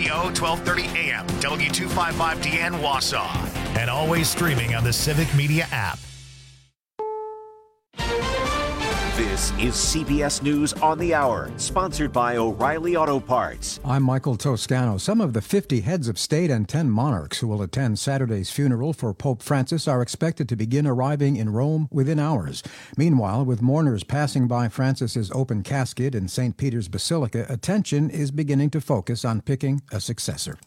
KBGO 1230 AM, W255DN Wausau. And always streaming on the Civic Media app. This is CBS News on the Hour, sponsored by O'Reilly Auto Parts. I'm Michael Toscano. Some of the 50 heads of state and 10 monarchs who will attend Saturday's funeral for Pope Francis are expected to begin arriving in Rome within hours. Meanwhile, with mourners passing by Francis's open casket in St. Peter's Basilica, attention is beginning to focus on picking a successor.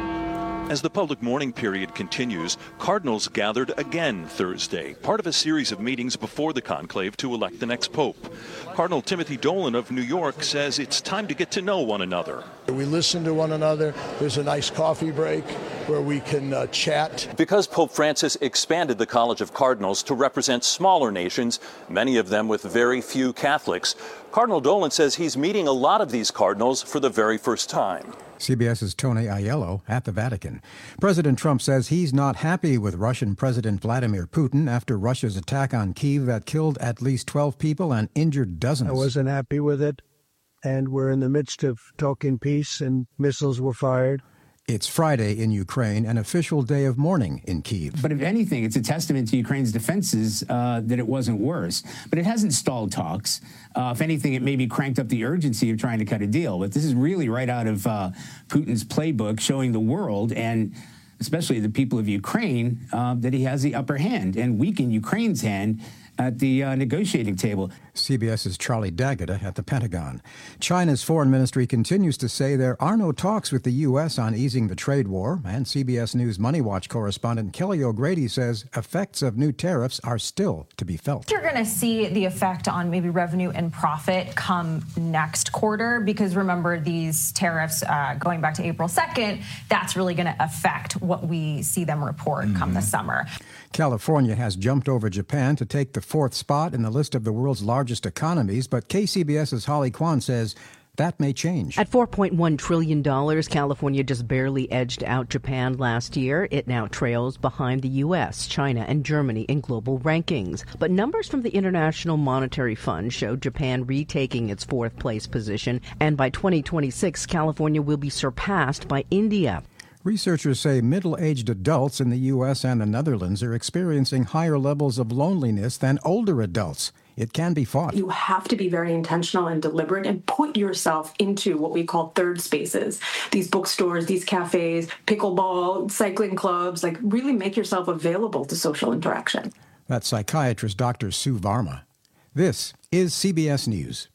As the public mourning period continues, cardinals gathered again Thursday, part of a series of meetings before the conclave to elect the next pope. Cardinal Timothy Dolan of New York says it's time to get to know one another. We listen to one another. There's a nice coffee break where we can chat. Because Pope Francis expanded the College of Cardinals to represent smaller nations, many of them with very few Catholics, Cardinal Dolan says he's meeting a lot of these cardinals for the very first time. CBS's Tony Aiello at the Vatican. President Trump says he's not happy with Russian President Vladimir Putin after Russia's attack on Kyiv that killed at least 12 people and injured dozens. I wasn't happy with it, and we're in the midst of talking peace, and missiles were fired. It's Friday in Ukraine, an official day of mourning in Kyiv. But if anything, it's a testament to Ukraine's defenses that it wasn't worse. But it hasn't stalled talks. If anything, it maybe cranked up the urgency of trying to cut a deal. But this is really right out of Putin's playbook, showing the world and especially the people of Ukraine that he has the upper hand and weaken Ukraine's hand at the negotiating table. CBS's Charlie Daggett at the Pentagon. China's foreign ministry continues to say there are no talks with the U.S. on easing the trade war, and CBS News Money Watch correspondent Kelly O'Grady says effects of new tariffs are still to be felt. You're going to see the effect on maybe revenue and profit come next quarter, because remember, these tariffs going back to April 2nd, that's really going to affect what we see them report come the summer. California has jumped over Japan to take the fourth spot in the list of the world's largest economies, but KCBS's Holly Kwan says that may change. At $4.1 trillion, California just barely edged out Japan last year. It now trails behind the U.S., China, and Germany in global rankings. But numbers from the International Monetary Fund show Japan retaking its fourth place position, and by 2026, California will be surpassed by India. Researchers say middle-aged adults in the U.S. and the Netherlands are experiencing higher levels of loneliness than older adults. It can be fought. You have to be very intentional and deliberate and put yourself into what we call third spaces. These bookstores, these cafes, pickleball, cycling clubs, like really make yourself available to social interaction. That's psychiatrist Dr. Sue Varma. This is CBS News.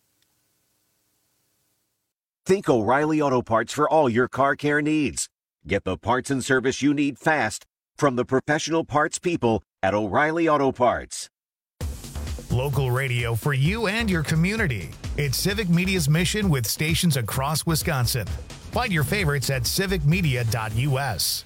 Think O'Reilly Auto Parts for all your car care needs. Get the parts and service you need fast from the professional parts people at O'Reilly Auto Parts. Local radio for you and your community. It's Civic Media's mission with stations across Wisconsin. Find your favorites at civicmedia.us.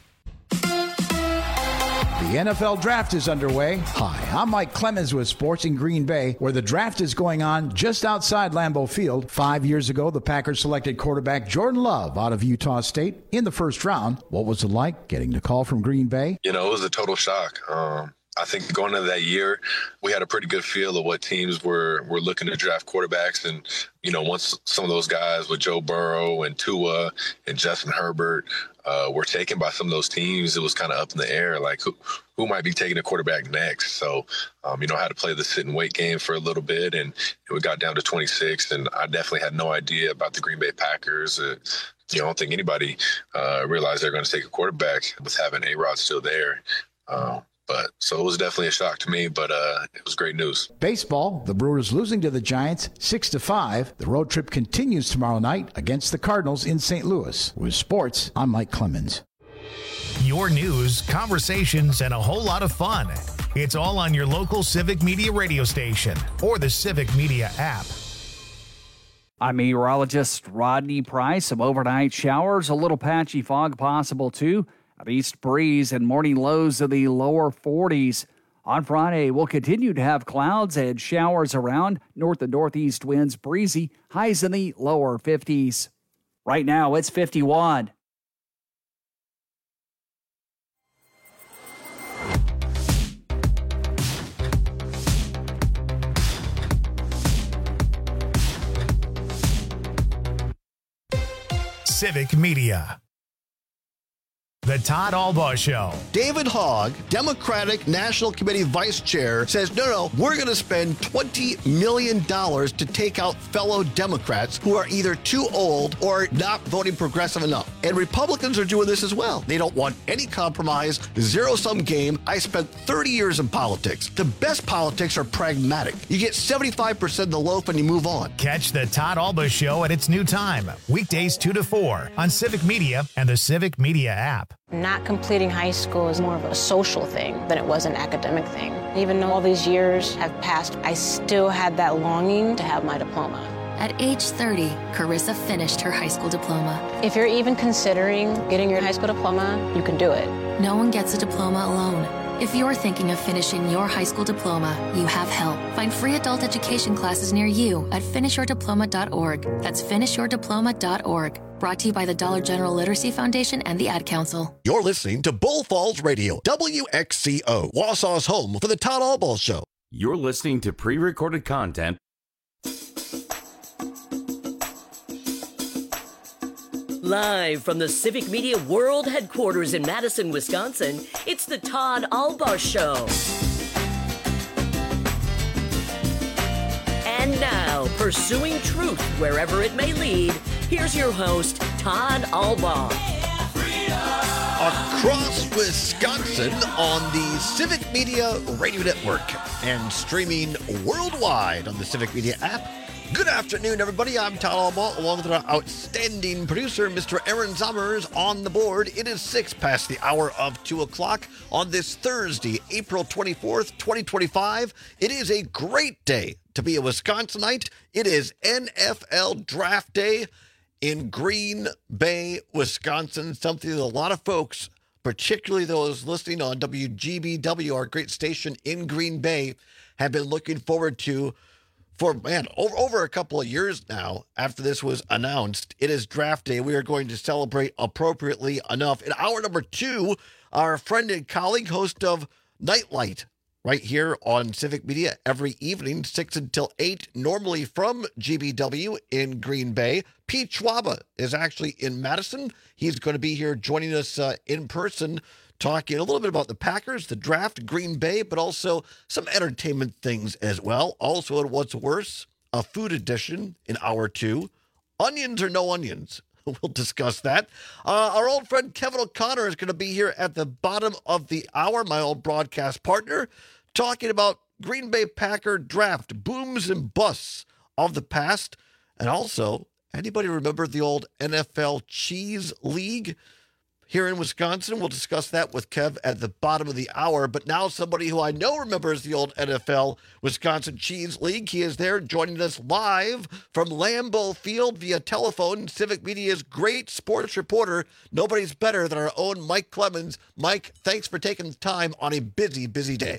The NFL Draft is underway. Hi, I'm Mike Clemens with Sports in Green Bay, where the draft is going on just outside Lambeau Field. 5 years ago, the Packers selected quarterback Jordan Love out of Utah State in the first round. What was it like getting the call from Green Bay? It was a total shock. I think going into that year, we had a pretty good feel of what teams were looking to draft quarterbacks. And, once some of those guys with Joe Burrow and Tua and Justin Herbert were taken by some of those teams, it was kind of up in the air, like who might be taking a quarterback next. So, I had to play the sit and wait game for a little bit, and we got down to 26, and I definitely had no idea about the Green Bay Packers. I don't think anybody realized they're going to take a quarterback with having A-Rod still there. So it was definitely a shock to me, but it was great news. Baseball, the Brewers losing to the Giants 6-5. The road trip continues tomorrow night against the Cardinals in St. Louis. With sports, I'm Mike Clemens. Your news, conversations, and a whole lot of fun. It's all on your local Civic Media radio station or the Civic Media app. I'm meteorologist Rodney Price. Some overnight showers, a little patchy fog possible too. An east breeze and morning lows in the lower 40s. On Friday, we'll continue to have clouds and showers around. North and northeast winds breezy. Highs in the lower 50s. Right now, it's 51. Civic Media. The Todd Albaugh Show. David Hogg, Democratic National Committee Vice Chair, says, no, we're going to spend $20 million to take out fellow Democrats who are either too old or not voting progressive enough. And Republicans are doing this as well. They don't want any compromise, zero-sum game. I spent 30 years in politics. The best politics are pragmatic. You get 75% of the loaf and you move on. Catch the Todd Albaugh Show at its new time, weekdays 2 to 4 on Civic Media and the Civic Media app. Not completing high school is more of a social thing than it was an academic thing. Even though all these years have passed, I still had that longing to have my diploma. At age 30, Carissa finished her high school diploma. If you're even considering getting your high school diploma, you can do it. No one gets a diploma alone. If you're thinking of finishing your high school diploma, you have help. Find free adult education classes near you at finishyourdiploma.org. That's finishyourdiploma.org. Brought to you by the Dollar General Literacy Foundation and the Ad Council. You're listening to Bull Falls Radio, WXCO, Wausau's home for the Todd Albaugh Show. You're listening to pre-recorded content. Live from the Civic Media World Headquarters in Madison, Wisconsin, it's the Todd Albaugh Show. And now, pursuing truth wherever it may lead, here's your host, Todd Albaugh. Across Wisconsin on the Civic Media Radio Network and streaming worldwide on the Civic Media app. Good afternoon, everybody. I'm Todd Albaugh, along with our outstanding producer, Mr. Aaron Zommers, on the board. It is 6 past the hour of 2 o'clock on this Thursday, April 24th, 2025. It is a great day to be a Wisconsinite. It is NFL Draft Day in Green Bay, Wisconsin, something that a lot of folks, particularly those listening on WGBW, our great station in Green Bay, have been looking forward to for, over a couple of years now. After this was announced, it is draft day. We are going to celebrate appropriately enough. In hour number 2, our friend and colleague, host of Nightlight, right here on Civic Media every evening, 6 until 8, normally from GBW in Green Bay. Pete Schwaba is actually in Madison. He's going to be here joining us in person, talking a little bit about the Packers, the draft, Green Bay, but also some entertainment things as well. Also, in What's Worse, a food edition in hour 2. Onions or no onions? We'll discuss that. Our old friend Kevin O'Connor is going to be here at the bottom of the hour, my old broadcast partner, talking about Green Bay Packer draft, booms and busts of the past. And also, anybody remember the old NFL Cheese League here in Wisconsin? We'll discuss that with Kev at the bottom of the hour. But now somebody who I know remembers the old NFL Wisconsin Cheese League. He is there joining us live from Lambeau Field via telephone. Civic Media's great sports reporter. Nobody's better than our own Mike Clemens. Mike, thanks for taking the time on a busy, busy day.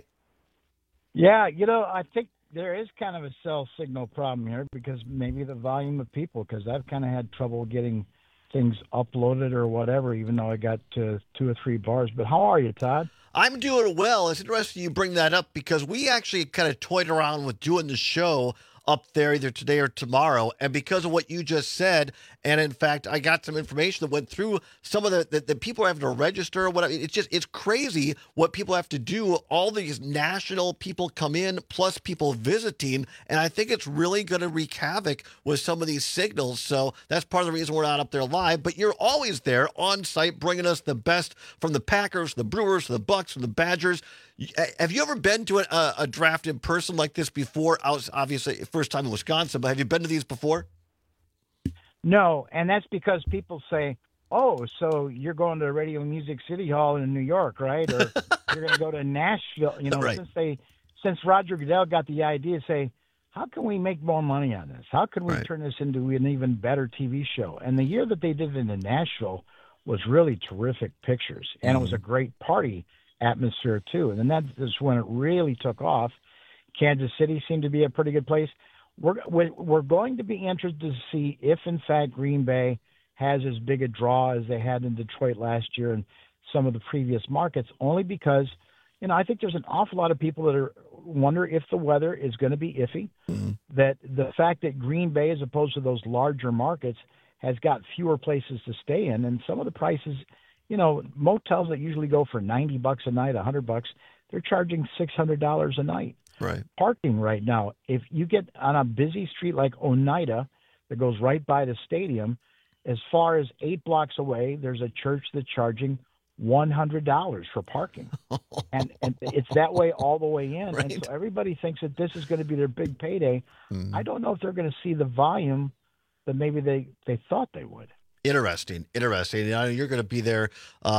Yeah, I think there is kind of a cell signal problem here because maybe the volume of people, because I've kind of had trouble getting things uploaded or whatever, even though I got 2 or 3 bars. But how are you, Todd? I'm doing well. It's interesting you bring that up because we actually kind of toyed around with doing the show up there either today or tomorrow. And because of what you just said, and in fact, I got some information that went through some of the people having to register or whatever. It's crazy what people have to do. All these national people come in, plus people visiting. And I think it's really going to wreak havoc with some of these signals. So that's part of the reason we're not up there live. But you're always there on site, bringing us the best from the Packers, the Brewers, the Bucks, and the Badgers. Have you ever been to a draft in person like this before? Obviously, first time in Wisconsin, but have you been to these before? No, and that's because people say, oh, so you're going to Radio Music City Hall in New York, right? Or you're going to go to Nashville. Right. Since Roger Goodell got the idea, say, how can we make more money on this? How can we turn this into an even better TV show? And the year that they did it in Nashville was really terrific pictures, and it was a great party atmosphere too. And then that is when it really took off. Kansas City seemed to be a pretty good place. We're going to be interested to see if, in fact, Green Bay has as big a draw as they had in Detroit last year and some of the previous markets, only because, I think there's an awful lot of people that wonder if the weather is going to be iffy, that the fact that Green Bay, as opposed to those larger markets, has got fewer places to stay in, and some of the prices motels that usually go for $90 a night, $100, they're charging $600 a night. Right. Parking right now, if you get on a busy street like Oneida that goes right by the stadium, as far as 8 blocks away, there's a church that's charging $100 for parking. and it's that way all the way in. Right. And so everybody thinks that this is going to be their big payday. I don't know if they're going to see the volume that maybe they thought they would. Interesting. You're going to be there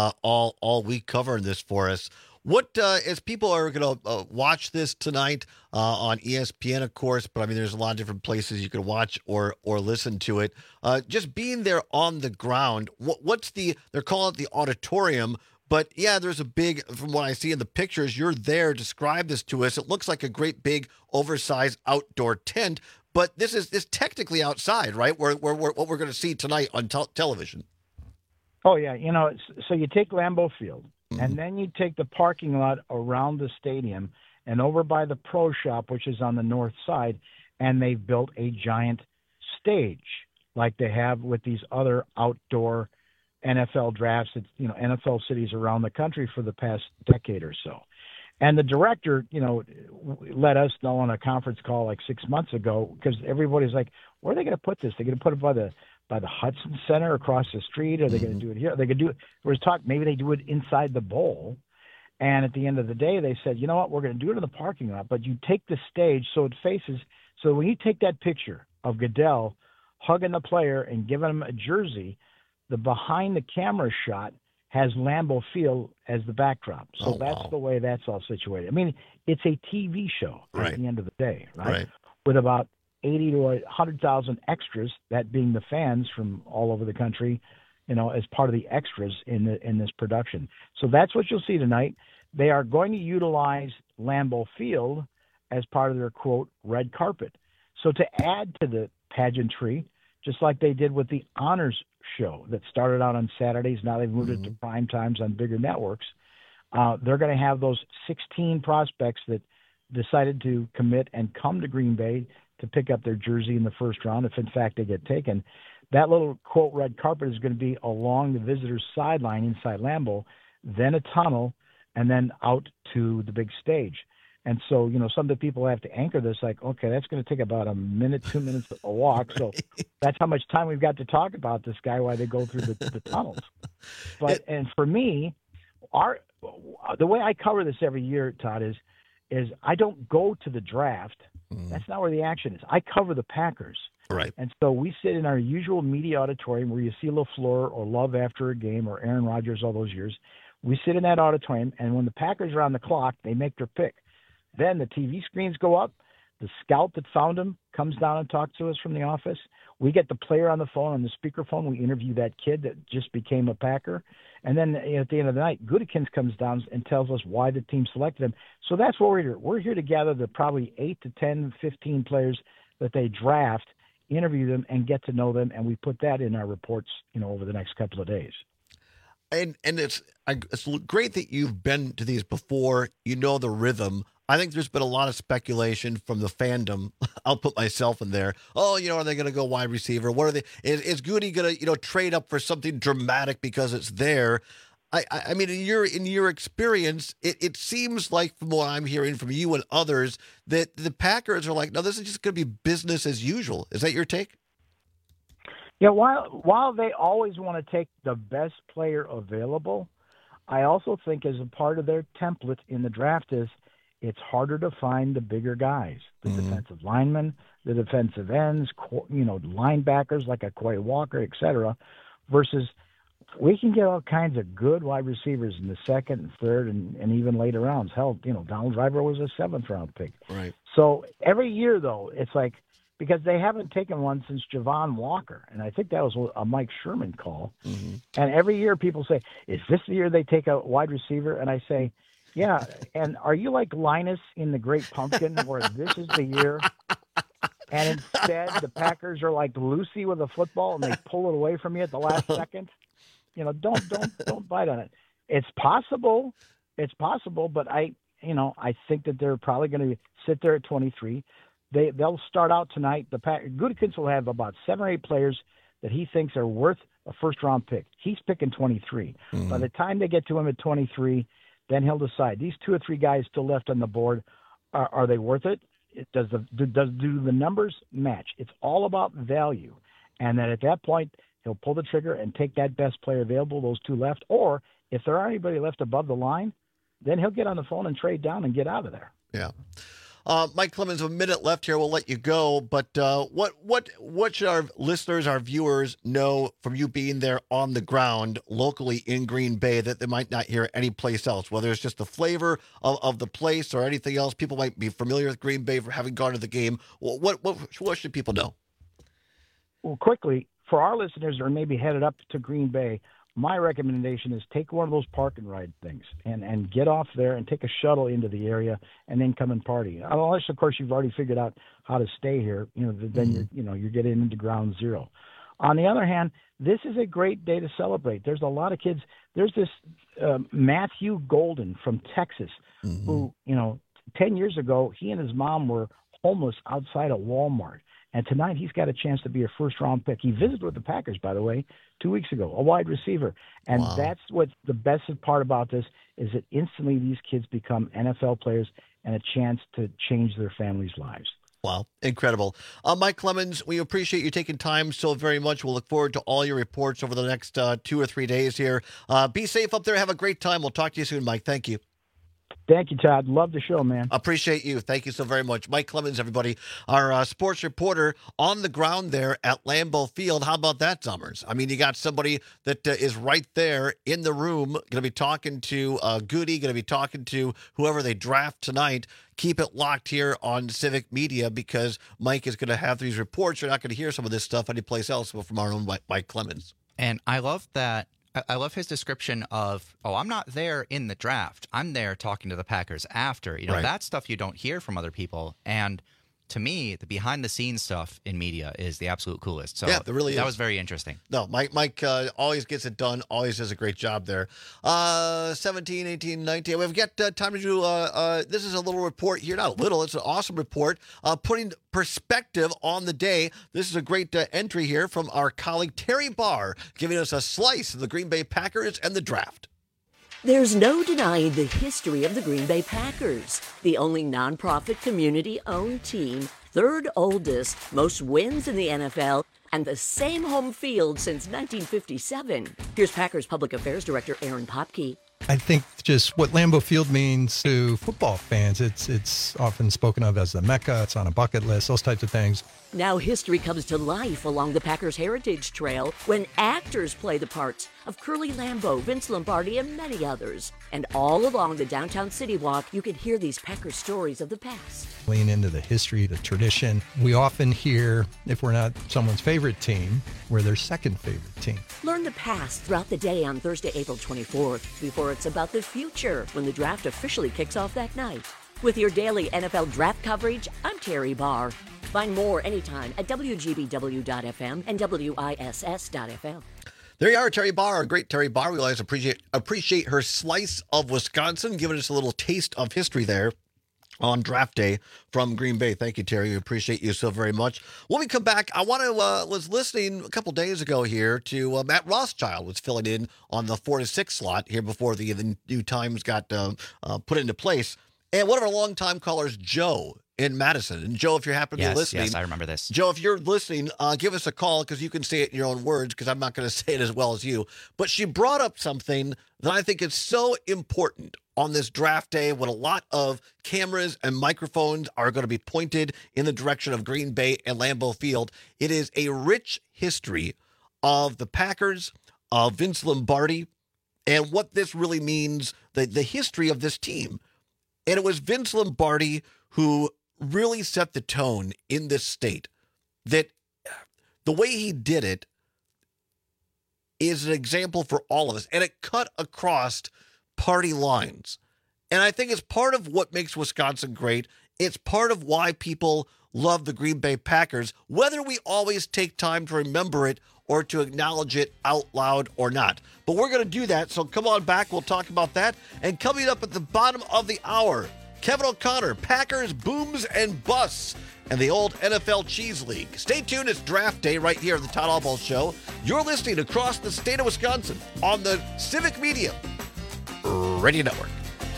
all week covering this for us. What, as people are going to watch this tonight on ESPN, of course, but I mean, there's a lot of different places you can watch or listen to it. Just being there on the ground, they're calling it the auditorium, but yeah, there's a big, from what I see in the pictures, you're there, describe this to us. It looks like a great big oversized outdoor tent, but this is technically outside, right? Where what we're going to see tonight on television. Oh, yeah. So you take Lambeau Field. And then you take the parking lot around the stadium and over by the pro shop, which is on the north side, and they've built a giant stage like they have with these other outdoor NFL drafts at, NFL cities around the country for the past decade or so. And the director, let us know on a conference call like 6 months ago, because everybody's like, where are they going to put this? They're going to put it by the Hudson Center across the street? Are they going to do it here? They could do it. There was talk maybe they do it inside the bowl. And at the end of the day, they said, you know what, we're going to do it in the parking lot, but you take the stage so it faces. So when you take that picture of Goodell hugging the player and giving him a jersey, the behind the camera shot has Lambeau Field as the backdrop. So that's the way that's all situated. I mean, it's a TV show at the end of the day, right? With about 80 to 100,000 extras, that being the fans from all over the country, as part of the extras in this production. So that's what you'll see tonight. They are going to utilize Lambeau Field as part of their, quote, red carpet. So to add to the pageantry, just like they did with the Honors Show that started out on Saturdays, now they've moved it to prime times on bigger networks, they're going to have those 16 prospects that decided to commit and come to Green Bay to pick up their jersey in the first round, if in fact they get taken. That little, quote, red carpet is going to be along the visitor's sideline inside Lambeau, then a tunnel, and then out to the big stage. And so, some of the people have to anchor this like, okay, that's going to take about a minute, 2 minutes a walk. So that's how much time we've got to talk about this guy while they go through the tunnels. But and for me, the way I cover this every year, Todd, is I don't go to the draft. That's not where the action is. I cover the Packers. Right. And so we sit in our usual media auditorium where you see LaFleur or Love after a game or Aaron Rodgers all those years. We sit in that auditorium, and when the Packers are on the clock, they make their pick. Then the TV screens go up. The scout that found him comes down and talks to us from the office. We get the player on the phone, on the speakerphone. We interview that kid that just became a Packer. And then at the end of the night, Gutekunst comes down and tells us why the team selected him. So that's what we're here. We're here to gather the probably 8 to 10, 15 players that they draft, interview them, and get to know them. And we put that in our reports, over the next couple of days. And it's great that you've been to these before. You know the rhythm. I think there's been a lot of speculation from the fandom. I'll put myself in there. Oh, are they going to go wide receiver? What are they? Is Goody going to, trade up for something dramatic because it's there? I mean, in your experience, it seems like from what I'm hearing from you and others that the Packers are like, no, this is just going to be business as usual. Is that your take? Yeah. While they always want to take the best player available, I also think as a part of their template in the draft is, it's harder to find the bigger guys, the defensive linemen, the defensive ends, linebackers like a Quay Walker, et cetera, versus we can get all kinds of good wide receivers in the second and third and even later rounds. Hell, Donald Driver was a 7th-round pick. Right. So every year, though, it's like because they haven't taken one since Javon Walker, and I think that was a Mike Sherman call. And every year people say, is this the year they take a wide receiver? And I say, yeah, and are you like Linus in The Great Pumpkin, where this is the year, and instead the Packers are like Lucy with a football and they pull it away from you at the last second? Don't bite on it. It's possible, but I think that they're probably going to sit there at 23. They'll start out tonight. Gutekunst will have about 7 or 8 players that he thinks are worth a first-round pick. He's picking 23. By the time they get to him at 23, then he'll decide. These 2 or 3 guys still left on the board, are they worth it? Do the numbers match? It's all about value. And then at that point, he'll pull the trigger and take that best player available, those 2 left. Or if there aren't anybody left above the line, then he'll get on the phone and trade down and get out of there. Yeah. Mike Clemens, a minute left here. We'll let you go. But what should our listeners, our viewers know from you being there on the ground locally in Green Bay that they might not hear anyplace else, whether it's just the flavor of the place or anything else? People might be familiar with Green Bay for having gone to the game. What should people know? Well, quickly, for our listeners that are maybe headed up to Green Bay, my recommendation is take one of those park and ride things and get off there and take a shuttle into the area and then come and party. Unless, of course, you've already figured out how to stay here, then you're getting into ground zero. On the other hand, this is a great day to celebrate. There's a lot of kids. There's this Matthew Golden from Texas who, 10 years ago, he and his mom were homeless outside a Walmart. And tonight he's got a chance to be a first-round pick. He visited with the Packers, by the way, 2 weeks ago, a wide receiver. And that's what's the best part about this is that instantly these kids become NFL players and a chance to change their families' lives. Wow, incredible. Mike Clemens, we appreciate you taking time so very much. We'll look forward to all your reports over the next 2 or 3 days here. Be safe up there. Have a great time. We'll talk to you soon, Mike. Thank you. Thank you, Todd. Love the show, man. Appreciate you. Thank you so very much. Mike Clemens, everybody, our sports reporter on the ground there at Lambeau Field. How about that, Summers? I mean, you got somebody that is right there in the room, going to be talking to Goody, going to be talking to whoever they draft tonight. Keep it locked here on Civic Media because Mike is going to have these reports. You're not going to hear some of this stuff anyplace else but from our own Mike Clemens. And I love that. I love his description of, I'm not there in the draft. I'm there talking to the Packers after. Right. That stuff you don't hear from other people. And to me, the behind-the-scenes stuff in media is the absolute coolest. So yeah, that really is. That was very interesting. No, Mike always gets it done, always does a great job there. 17, 18, 19. We've got time to do, this is a little report here. Not a little, it's an awesome report. Putting perspective on the day. This is a great entry here from our colleague Terry Barr, giving us a slice of the Green Bay Packers and the draft. There's no denying the history of the Green Bay Packers, the only nonprofit community-owned team, third oldest, most wins in the NFL, and the same home field since 1957. Here's Packers Public Affairs Director Aaron Popke. I think just what Lambeau Field means to football fans, it's often spoken of as the Mecca, it's on a bucket list, those types of things. Now history comes to life along the Packers Heritage Trail when actors play the parts of Curly Lambeau, Vince Lombardi, and many others. And all along the downtown City Walk, you can hear these Packers stories of the past. Lean into the history, the tradition. We often hear, if we're not someone's favorite team, we're their second favorite team. Learn the past throughout the day on Thursday, April 24th, before it's about the future when the draft officially kicks off that night. With your daily NFL draft coverage, I'm Terry Barr. Find more anytime at WGBW.FM and WISS.FM. There you are, Terry Barr, great Terry Barr. We always appreciate her slice of Wisconsin, giving us a little taste of history there on draft day from Green Bay. Thank you, Terry. We appreciate you so very much. When we come back, I want to was listening a couple days ago here to Matt Rothschild was filling in on the 4 to 6 slot here before the new times got put into place. And one of our longtime callers, Joe, in Madison. And Joe, if you happen to be listening. Yes, I remember this. Joe, if you're listening, give us a call because you can say it in your own words because I'm not going to say it as well as you. But she brought up something that I think is so important on this draft day when a lot of cameras and microphones are going to be pointed in the direction of Green Bay and Lambeau Field. It is a rich history of the Packers, of Vince Lombardi, and what this really means, the history of this team. And it was Vince Lombardi who really set the tone in this state, that the way he did it is an example for all of us. And it cut across party lines. And I think it's part of what makes Wisconsin great. It's part of why people love the Green Bay Packers, whether we always take time to remember it or to acknowledge it out loud or not. But we're going to do that, so come on back. We'll talk about that. And coming up at the bottom of the hour, Kevin O'Connor, Packers, booms and busts, and the old NFL Cheese League. Stay tuned. It's draft day right here at the Todd Albaugh Show. You're listening across the state of Wisconsin on the Civic Media Radio Network.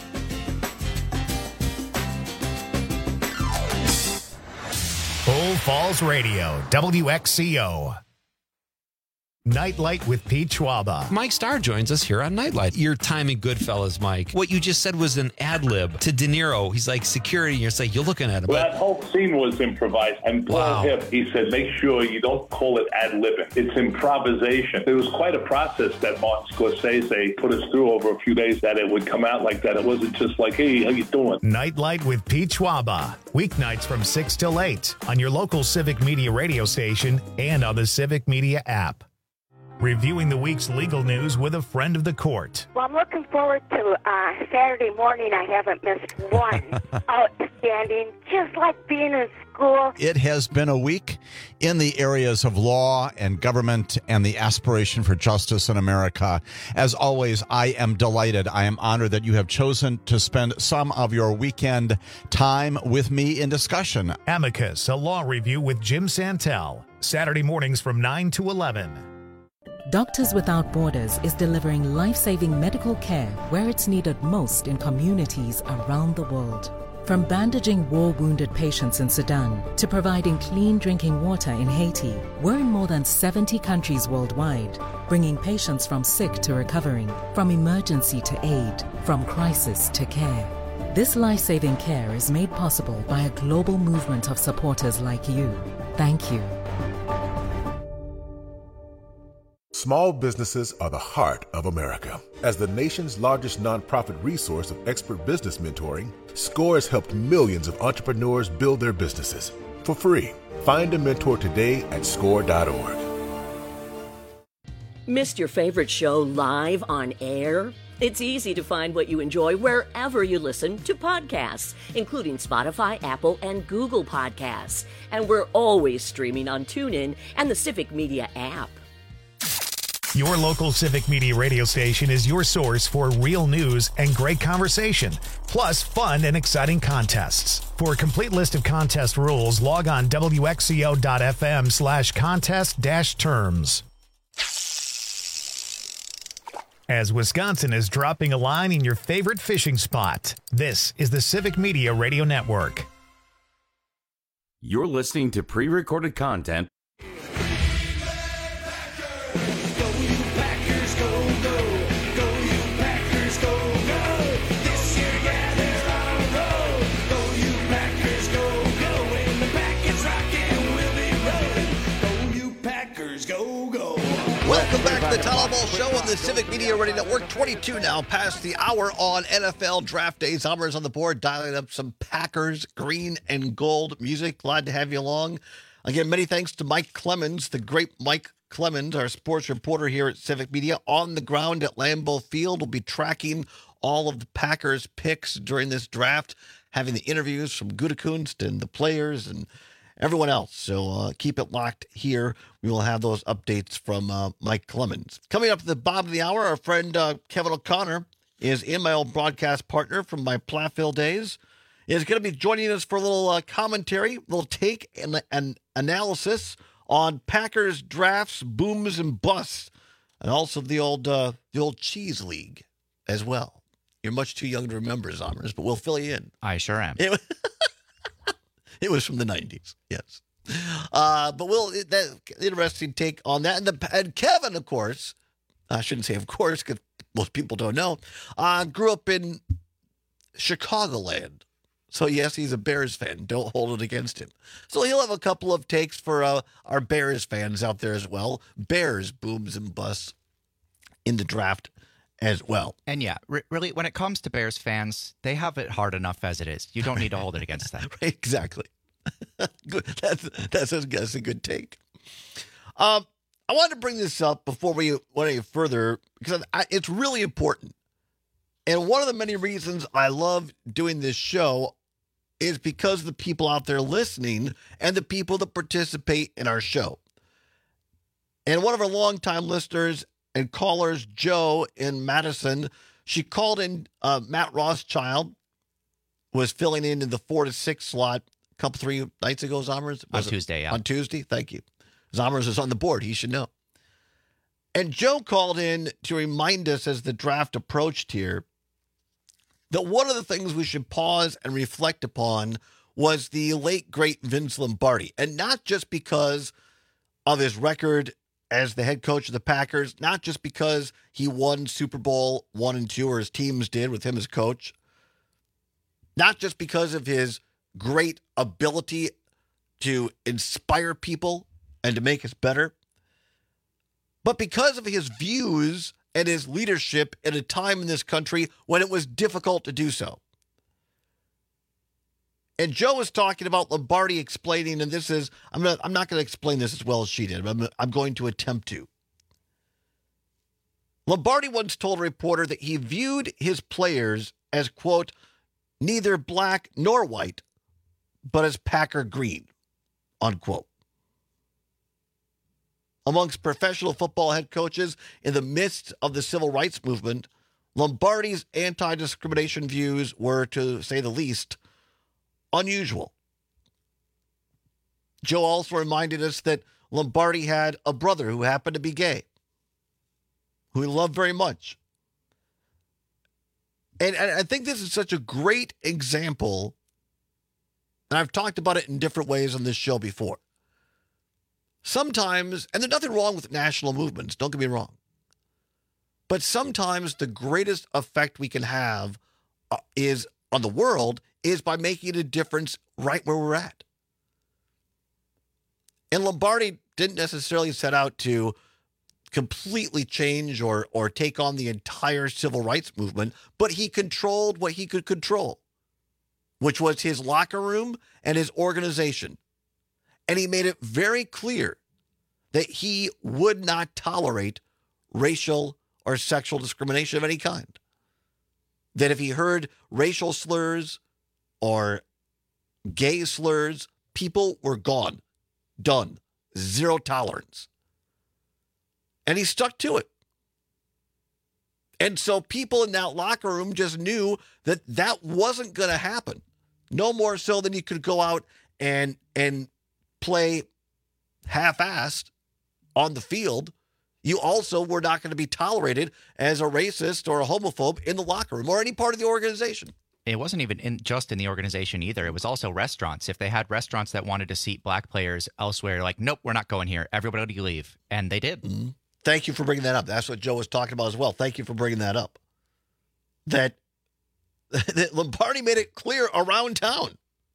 Bull Falls Radio, WXCO. Nightlight with Pete Schwaba. Mike Starr joins us here on Nightlight. Your time in Goodfellas, Mike. What you just said was an ad lib to De Niro. He's like security, and you're like, you're looking at him. Well, that whole scene was improvised. And Paul Hipp, he said, make sure you don't call it ad libbing. It's improvisation. It was quite a process that Martin Scorsese put us through over a few days, that it would come out like that. It wasn't just like, hey, how you doing? Nightlight with Pete Schwaba. Weeknights from 6 till 8 on your local Civic Media radio station and on the Civic Media app. Reviewing the week's legal news with a friend of the court. Well, I'm looking forward to Saturday morning. I haven't missed one. Outstanding, just like being in school. It has been a week in the areas of law and government and the aspiration for justice in America. As always, I am delighted. I am honored that you have chosen to spend some of your weekend time with me in discussion. Amicus, a law review with Jim Santel. Saturday mornings from 9 to 11. Doctors Without Borders is delivering life-saving medical care where it's needed most in communities around the world. From bandaging war-wounded patients in Sudan to providing clean drinking water in Haiti, we're in more than 70 countries worldwide, bringing patients from sick to recovering, from emergency to aid, from crisis to care. This life-saving care is made possible by a global movement of supporters like you. Thank you. Small businesses are the heart of America. As the nation's largest nonprofit resource of expert business mentoring, SCORE has helped millions of entrepreneurs build their businesses for free. Find a mentor today at SCORE.org. Missed your favorite show live on air? It's easy to find what you enjoy wherever you listen to podcasts, including Spotify, Apple, and Google Podcasts. And we're always streaming on TuneIn and the Civic Media app. Your local Civic Media radio station is your source for real news and great conversation, plus fun and exciting contests. For a complete list of contest rules, log on wxco.fm/contest-terms. As Wisconsin is dropping a line in your favorite fishing spot, this is the Civic Media Radio Network. You're listening to pre-recorded content. Welcome back to the Todd Albaugh Show on the Civic Media Radio Network. 22 now past the hour on NFL Draft Day. Zombers on the board, dialing up some Packers green and gold music. Glad to have you along. Again, many thanks to Mike Clemens, the great Mike Clemens, our sports reporter here at Civic Media, on the ground at Lambeau Field. We'll be tracking all of the Packers picks during this draft, having the interviews from Gutekunst and the players and everyone else. So keep it locked here. We will have those updates from Mike Clemens. Coming up at the bottom of the hour, our friend Kevin O'Connor is in, my old broadcast partner from my Platteville days, is going to be joining us for a little commentary, a little take and analysis on Packers drafts, booms and busts, and also the old Cheese League as well. You're much too young to remember, Zombers, but we'll fill you in. I sure am. It was from the 90s, yes. But interesting take on that. And Kevin, of course, I shouldn't say of course, because most people don't know, grew up in Chicagoland. So, yes, he's a Bears fan. Don't hold it against him. So he'll have a couple of takes for our Bears fans out there as well. Bears, booms and busts in the draft as well. And yeah, really, when it comes to Bears fans, they have it hard enough as it is. You don't need to hold it against them. Right, exactly. Good. That's a good take. I wanted to bring this up before we went any further because it's really important. And one of the many reasons I love doing this show is because of the people out there listening and the people that participate in our show. And one of our longtime listeners and callers, Joe in Madison, she called in Matt Rothschild was filling in the 4 to 6 slot a couple 3 nights ago, Zommers? On Tuesday, yeah. On Tuesday, thank you. Zommers is on the board. He should know. And Joe called in to remind us as the draft approached here that one of the things we should pause and reflect upon was the late, great Vince Lombardi. And not just because of his record as the head coach of the Packers, not just because he won Super Bowl 1 and 2, or his teams did with him as coach, not just because of his great ability to inspire people and to make us better, but because of his views and his leadership at a time in this country when it was difficult to do so. And Joe was talking about Lombardi explaining, and this is, I'm not going to explain this as well as she did, but I'm going to attempt to. Lombardi once told a reporter that he viewed his players as, quote, neither black nor white, but as Packer green, unquote. Amongst professional football head coaches in the midst of the civil rights movement, Lombardi's anti-discrimination views were, to say the least, unusual. Joe also reminded us that Lombardi had a brother who happened to be gay, who he loved very much. And I think this is such a great example, and I've talked about it in different ways on this show before. Sometimes, and there's nothing wrong with national movements, don't get me wrong, but sometimes the greatest effect we can have is on the world is by making a difference right where we're at. And Lombardi didn't necessarily set out to completely change or take on the entire civil rights movement, but he controlled what he could control, which was his locker room and his organization. And he made it very clear that he would not tolerate racial or sexual discrimination of any kind. That if he heard racial slurs or gay slurs, people were gone, done, zero tolerance. And he stuck to it. And so people in that locker room just knew that that wasn't going to happen. No more so than you could go out and play half-assed on the field. You also were not going to be tolerated as a racist or a homophobe in the locker room or any part of the organization. It wasn't even just in the organization either. It was also restaurants. If they had restaurants that wanted to seat black players elsewhere, like, nope, we're not going here. Everybody leave. And they did. Mm-hmm. Thank you for bringing that up. That's what Joe was talking about as well. Thank you for bringing that up. That Lombardi made it clear around town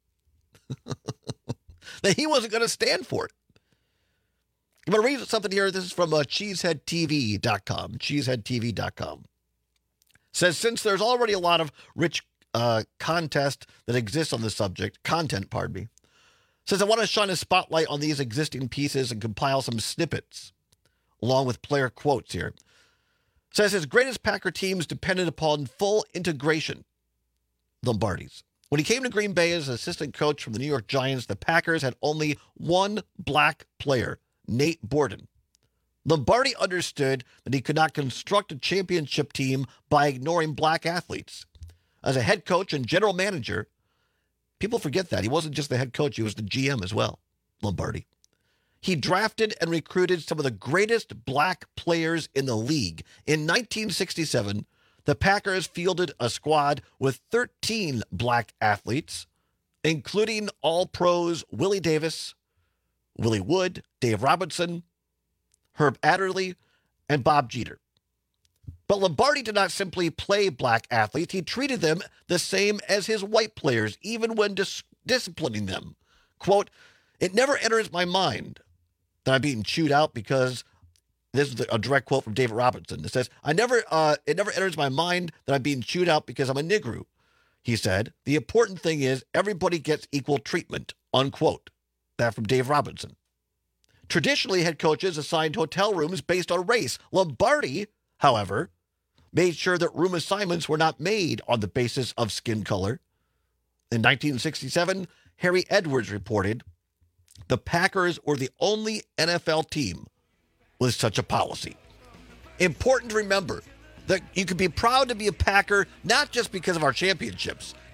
that he wasn't going to stand for it. I'm going to read something here. This is from cheeseheadtv.com. Cheeseheadtv.com. Says, since there's already a lot of rich content that exists on the subject, says, I want to shine a spotlight on these existing pieces and compile some snippets along with player quotes here. Says his greatest Packer teams depended upon full integration, Lombardi's. When he came to Green Bay as assistant coach from the New York Giants, the Packers had only one black player, Nate Borden. Lombardi understood that he could not construct a championship team by ignoring black athletes. As a head coach and general manager, people forget that. He wasn't just the head coach, he was the GM as well, Lombardi. He drafted and recruited some of the greatest black players in the league. In 1967, the Packers fielded a squad with 13 black athletes, including All-Pros Willie Davis, Willie Wood, Dave Robinson, Herb Adderley, and Bob Jeter. But Lombardi did not simply play black athletes. He treated them the same as his white players, even when disciplining them. Quote, it never enters my mind that I'm being chewed out because, this is a direct quote from David Robinson. It says, it never enters my mind that I'm being chewed out because I'm a Negro. He said, the important thing is everybody gets equal treatment, unquote. That from Dave Robinson. Traditionally, head coaches assigned hotel rooms based on race. Lombardi, however, made sure that room assignments were not made on the basis of skin color. In 1967, Harry Edwards reported, the Packers were the only NFL team with such a policy. Important to remember that you can be proud to be a Packer, not just because of our championships,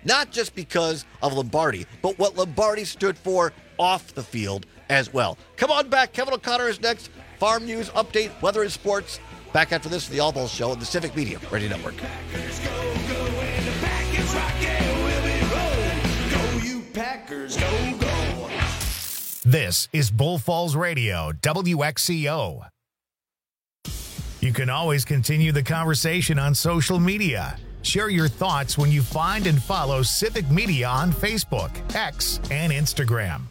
not just because of Lombardi, but what Lombardi stood for off the field as well. Come on back. Kevin O'Connor is next. Farm news, update, weather and sports. Back after this for the All Balls Show on the Civic Media Radio Network. This is Bull Falls Radio, WXCO. You can always continue the conversation on social media. Share your thoughts when you find and follow Civic Media on Facebook, X, and Instagram.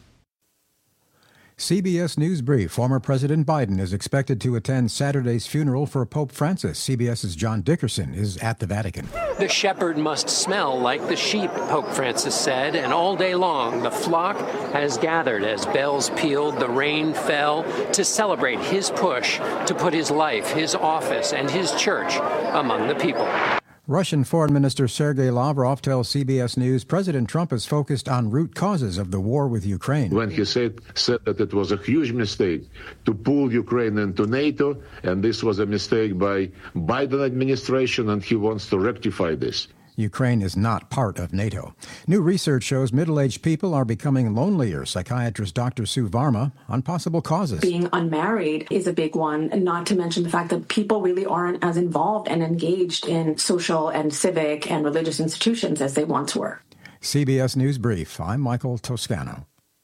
CBS News Brief. Former President Biden is expected to attend Saturday's funeral for Pope Francis. CBS's John Dickerson is at the Vatican. The shepherd must smell like the sheep, Pope Francis said, and all day long the flock has gathered as bells pealed, the rain fell, to celebrate his push to put his life, his office, and his church among the people. Russian Foreign Minister Sergei Lavrov tells CBS News President Trump is focused on root causes of the war with Ukraine. When he said that it was a huge mistake to pull Ukraine into NATO, and this was a mistake by Biden administration, and he wants to rectify this. Ukraine is not part of NATO. New research shows middle-aged people are becoming lonelier. Psychiatrist Dr. Sue Varma on possible causes. Being unmarried is a big one, and not to mention the fact that people really aren't as involved and engaged in social and civic and religious institutions as they once were. CBS News Brief. I'm Michael Toscano.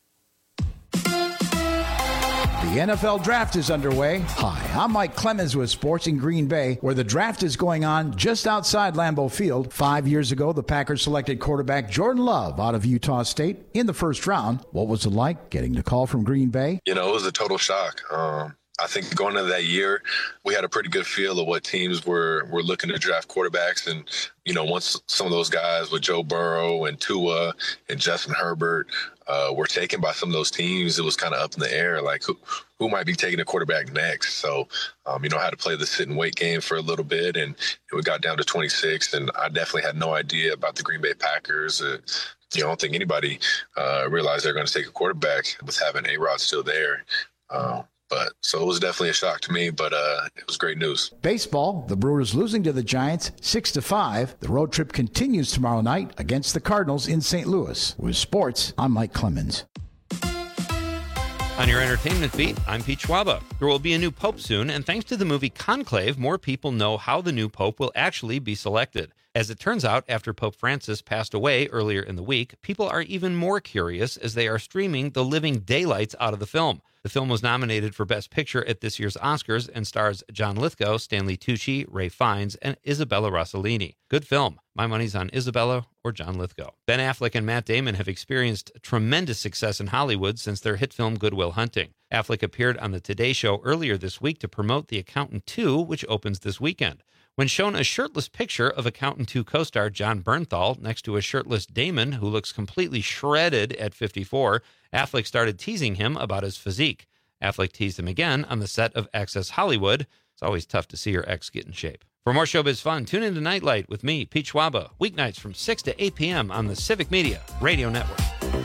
The NFL Draft is underway. Hi, I'm Mike Clemens with Sports in Green Bay, where the draft is going on just outside Lambeau Field. 5 years ago, the Packers selected quarterback Jordan Love out of Utah State in the first round. What was it like getting the call from Green Bay? It was a total shock. I think going into that year, we had a pretty good feel of what teams were looking to draft quarterbacks. And, once some of those guys with Joe Burrow and Tua and Justin Herbert were taken by some of those teams, it was kind of up in the air, like who might be taking a quarterback next. So, I had to play the sit and wait game for a little bit, and we got down to 26, and I definitely had no idea about the Green Bay Packers. I don't think anybody realized they're going to take a quarterback with having A-Rod still there. So it was definitely a shock to me, but it was great news. Baseball, the Brewers losing to the Giants 6-5. The road trip continues tomorrow night against the Cardinals in St. Louis. With sports, I'm Mike Clemens. On your entertainment beat, I'm Pete Schwaba. There will be a new pope soon, and thanks to the movie Conclave, more people know how the new pope will actually be selected. As it turns out, after Pope Francis passed away earlier in the week, people are even more curious as they are streaming the living daylights out of the film. The film was nominated for Best Picture at this year's Oscars and stars John Lithgow, Stanley Tucci, Ralph Fiennes, and Isabella Rossellini. Good film. My money's on Isabella or John Lithgow. Ben Affleck and Matt Damon have experienced tremendous success in Hollywood since their hit film Good Will Hunting. Affleck appeared on the Today Show earlier this week to promote The Accountant 2, which opens this weekend. When shown a shirtless picture of Accountant 2 co-star John Bernthal next to a shirtless Damon who looks completely shredded at 54, Affleck started teasing him about his physique. Affleck teased him again on the set of Access Hollywood. It's always tough to see your ex get in shape. For more showbiz fun, tune into Nightlight with me, Pete Schwaba, weeknights from 6 to 8 p.m. on the Civic Media Radio Network.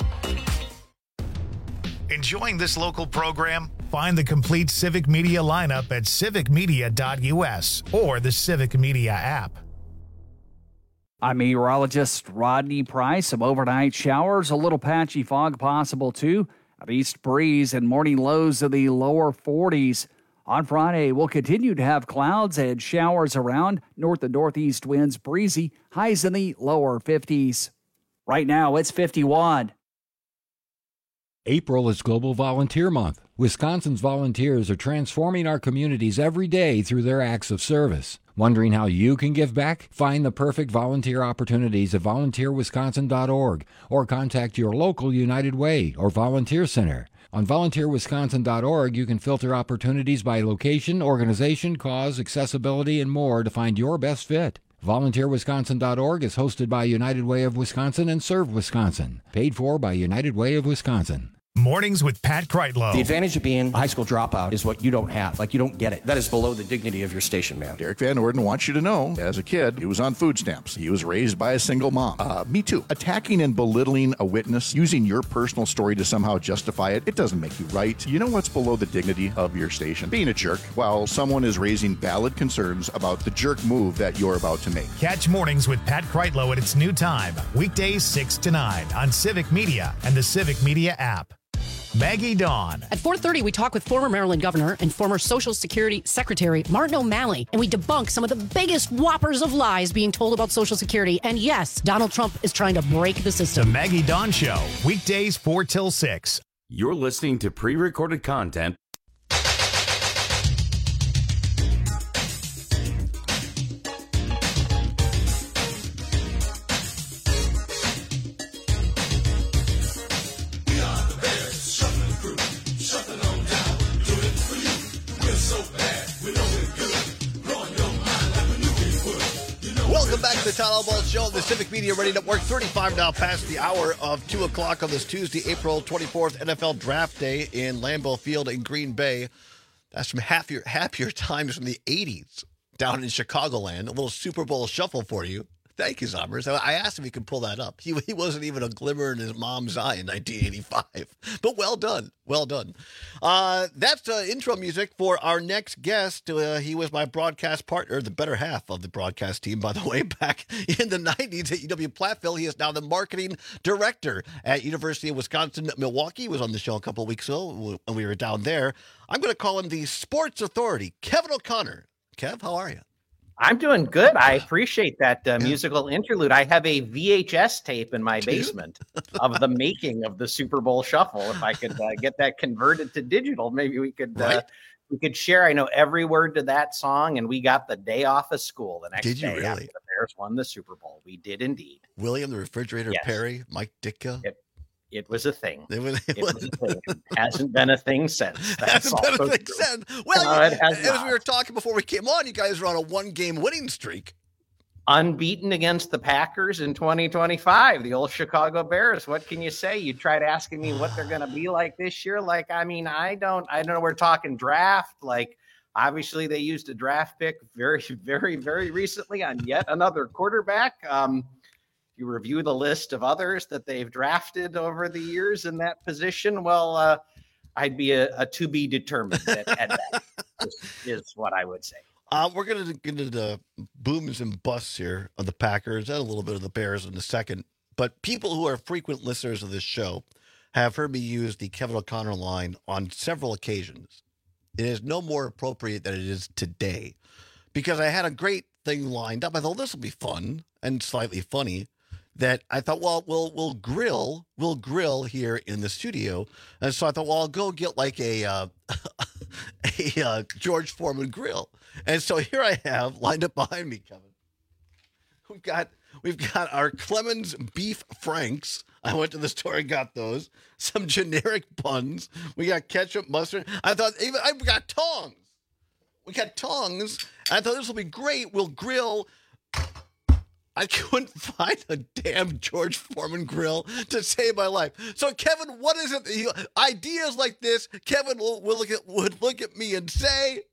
Enjoying this local program? Find the complete Civic Media lineup at civicmedia.us or the Civic Media app. I'm meteorologist Rodney Price. Some overnight showers, a little patchy fog possible too. An east breeze and morning lows of the lower 40s. On Friday, we'll continue to have clouds and showers around. North and northeast winds breezy, highs in the lower 50s. Right now, it's 51. April is Global Volunteer Month. Wisconsin's volunteers are transforming our communities every day through their acts of service. Wondering how you can give back? Find the perfect volunteer opportunities at volunteerwisconsin.org or contact your local United Way or volunteer center. On volunteerwisconsin.org, you can filter opportunities by location, organization, cause, accessibility, and more to find your best fit. VolunteerWisconsin.org is hosted by United Way of Wisconsin and Serve Wisconsin. Paid for by United Way of Wisconsin. Mornings with Pat Kreitlow. The advantage of being a high school dropout is what you don't have. Like, you don't get it. That is below the dignity of your station, man. Derek Van Orden wants you to know, as a kid, he was on food stamps. He was raised by a single mom. Me too. Attacking and belittling a witness, using your personal story to somehow justify it, it doesn't make you right. You know what's below the dignity of your station? Being a jerk while someone is raising valid concerns about the jerk move that you're about to make. Catch Mornings with Pat Kreitlow at its new time, weekdays 6 to 9 on Civic Media and the Civic Media app. Maggie Dawn. At 4:30, we talk with former Maryland Governor and former Social Security Secretary Martin O'Malley, and we debunk some of the biggest whoppers of lies being told about Social Security. And yes, Donald Trump is trying to break the system. The Maggie Dawn Show, weekdays 4 till 6. You're listening to pre-recorded content. Welcome back to the Todd Ball Show on the Civic Media Radio Network. 35 now past the hour of 2 o'clock on this Tuesday, April 24th, NFL Draft Day in Lambeau Field in Green Bay. That's from happier times from the 80s down in Chicagoland. A little Super Bowl shuffle for you. Thank you, Zombers. I asked if he could pull that up. He wasn't even a glimmer in his mom's eye in 1985. But well done. Well done. That's intro music for our next guest. He was my broadcast partner, the better half of the broadcast team, by the way, back in the 90s at UW-Platteville. He is now the marketing director at University of Wisconsin-Milwaukee. He was on the show a couple of weeks ago when we were down there. I'm going to call him the sports authority, Kevin O'Connor. Kev, how are you? I'm doing good. I appreciate that musical interlude. I have a VHS tape in my basement of the making of the Super Bowl Shuffle. If I could get that converted to digital, maybe we could share. I know every word to that song, and we got the day off of school the next day really? after the Bears won the Super Bowl. We did indeed. William the Refrigerator Perry, Mike Ditka. It was a thing. It was a thing. It hasn't been a thing since. That's hasn't been a thing since. Well, as not. we were talking before we came on, you guys were on a one-game winning streak. Unbeaten against the Packers in 2025, the old Chicago Bears. What can you say? You tried asking me what they're going to be like this year. Like, I mean, I don't know. We're talking draft. Like, obviously they used a draft pick very, very, very recently on yet another quarterback. You review the list of others that they've drafted over the years in that position. Well, I'd be a to be determined at that is what I would say. We're going to get into the booms and busts here of the Packers and a little bit of the Bears in a second. But people who are frequent listeners of this show have heard me use the Kevin O'Connor line on several occasions. It is no more appropriate than it is today because I had a great thing lined up. I thought this will be fun and slightly funny. That I thought, well, we'll grill here in the studio, and so I thought, well, I'll go get like a George Foreman grill, and so here I have lined up behind me, Kevin. We've got our Clemens beef franks. I went to the store and got those. Some generic buns. We got ketchup, mustard. I thought we got tongs. We got tongs. I thought this will be great. We'll grill. I couldn't find a damn George Foreman grill to save my life. So, Kevin, what is it? Ideas like this, Kevin would look at me and say,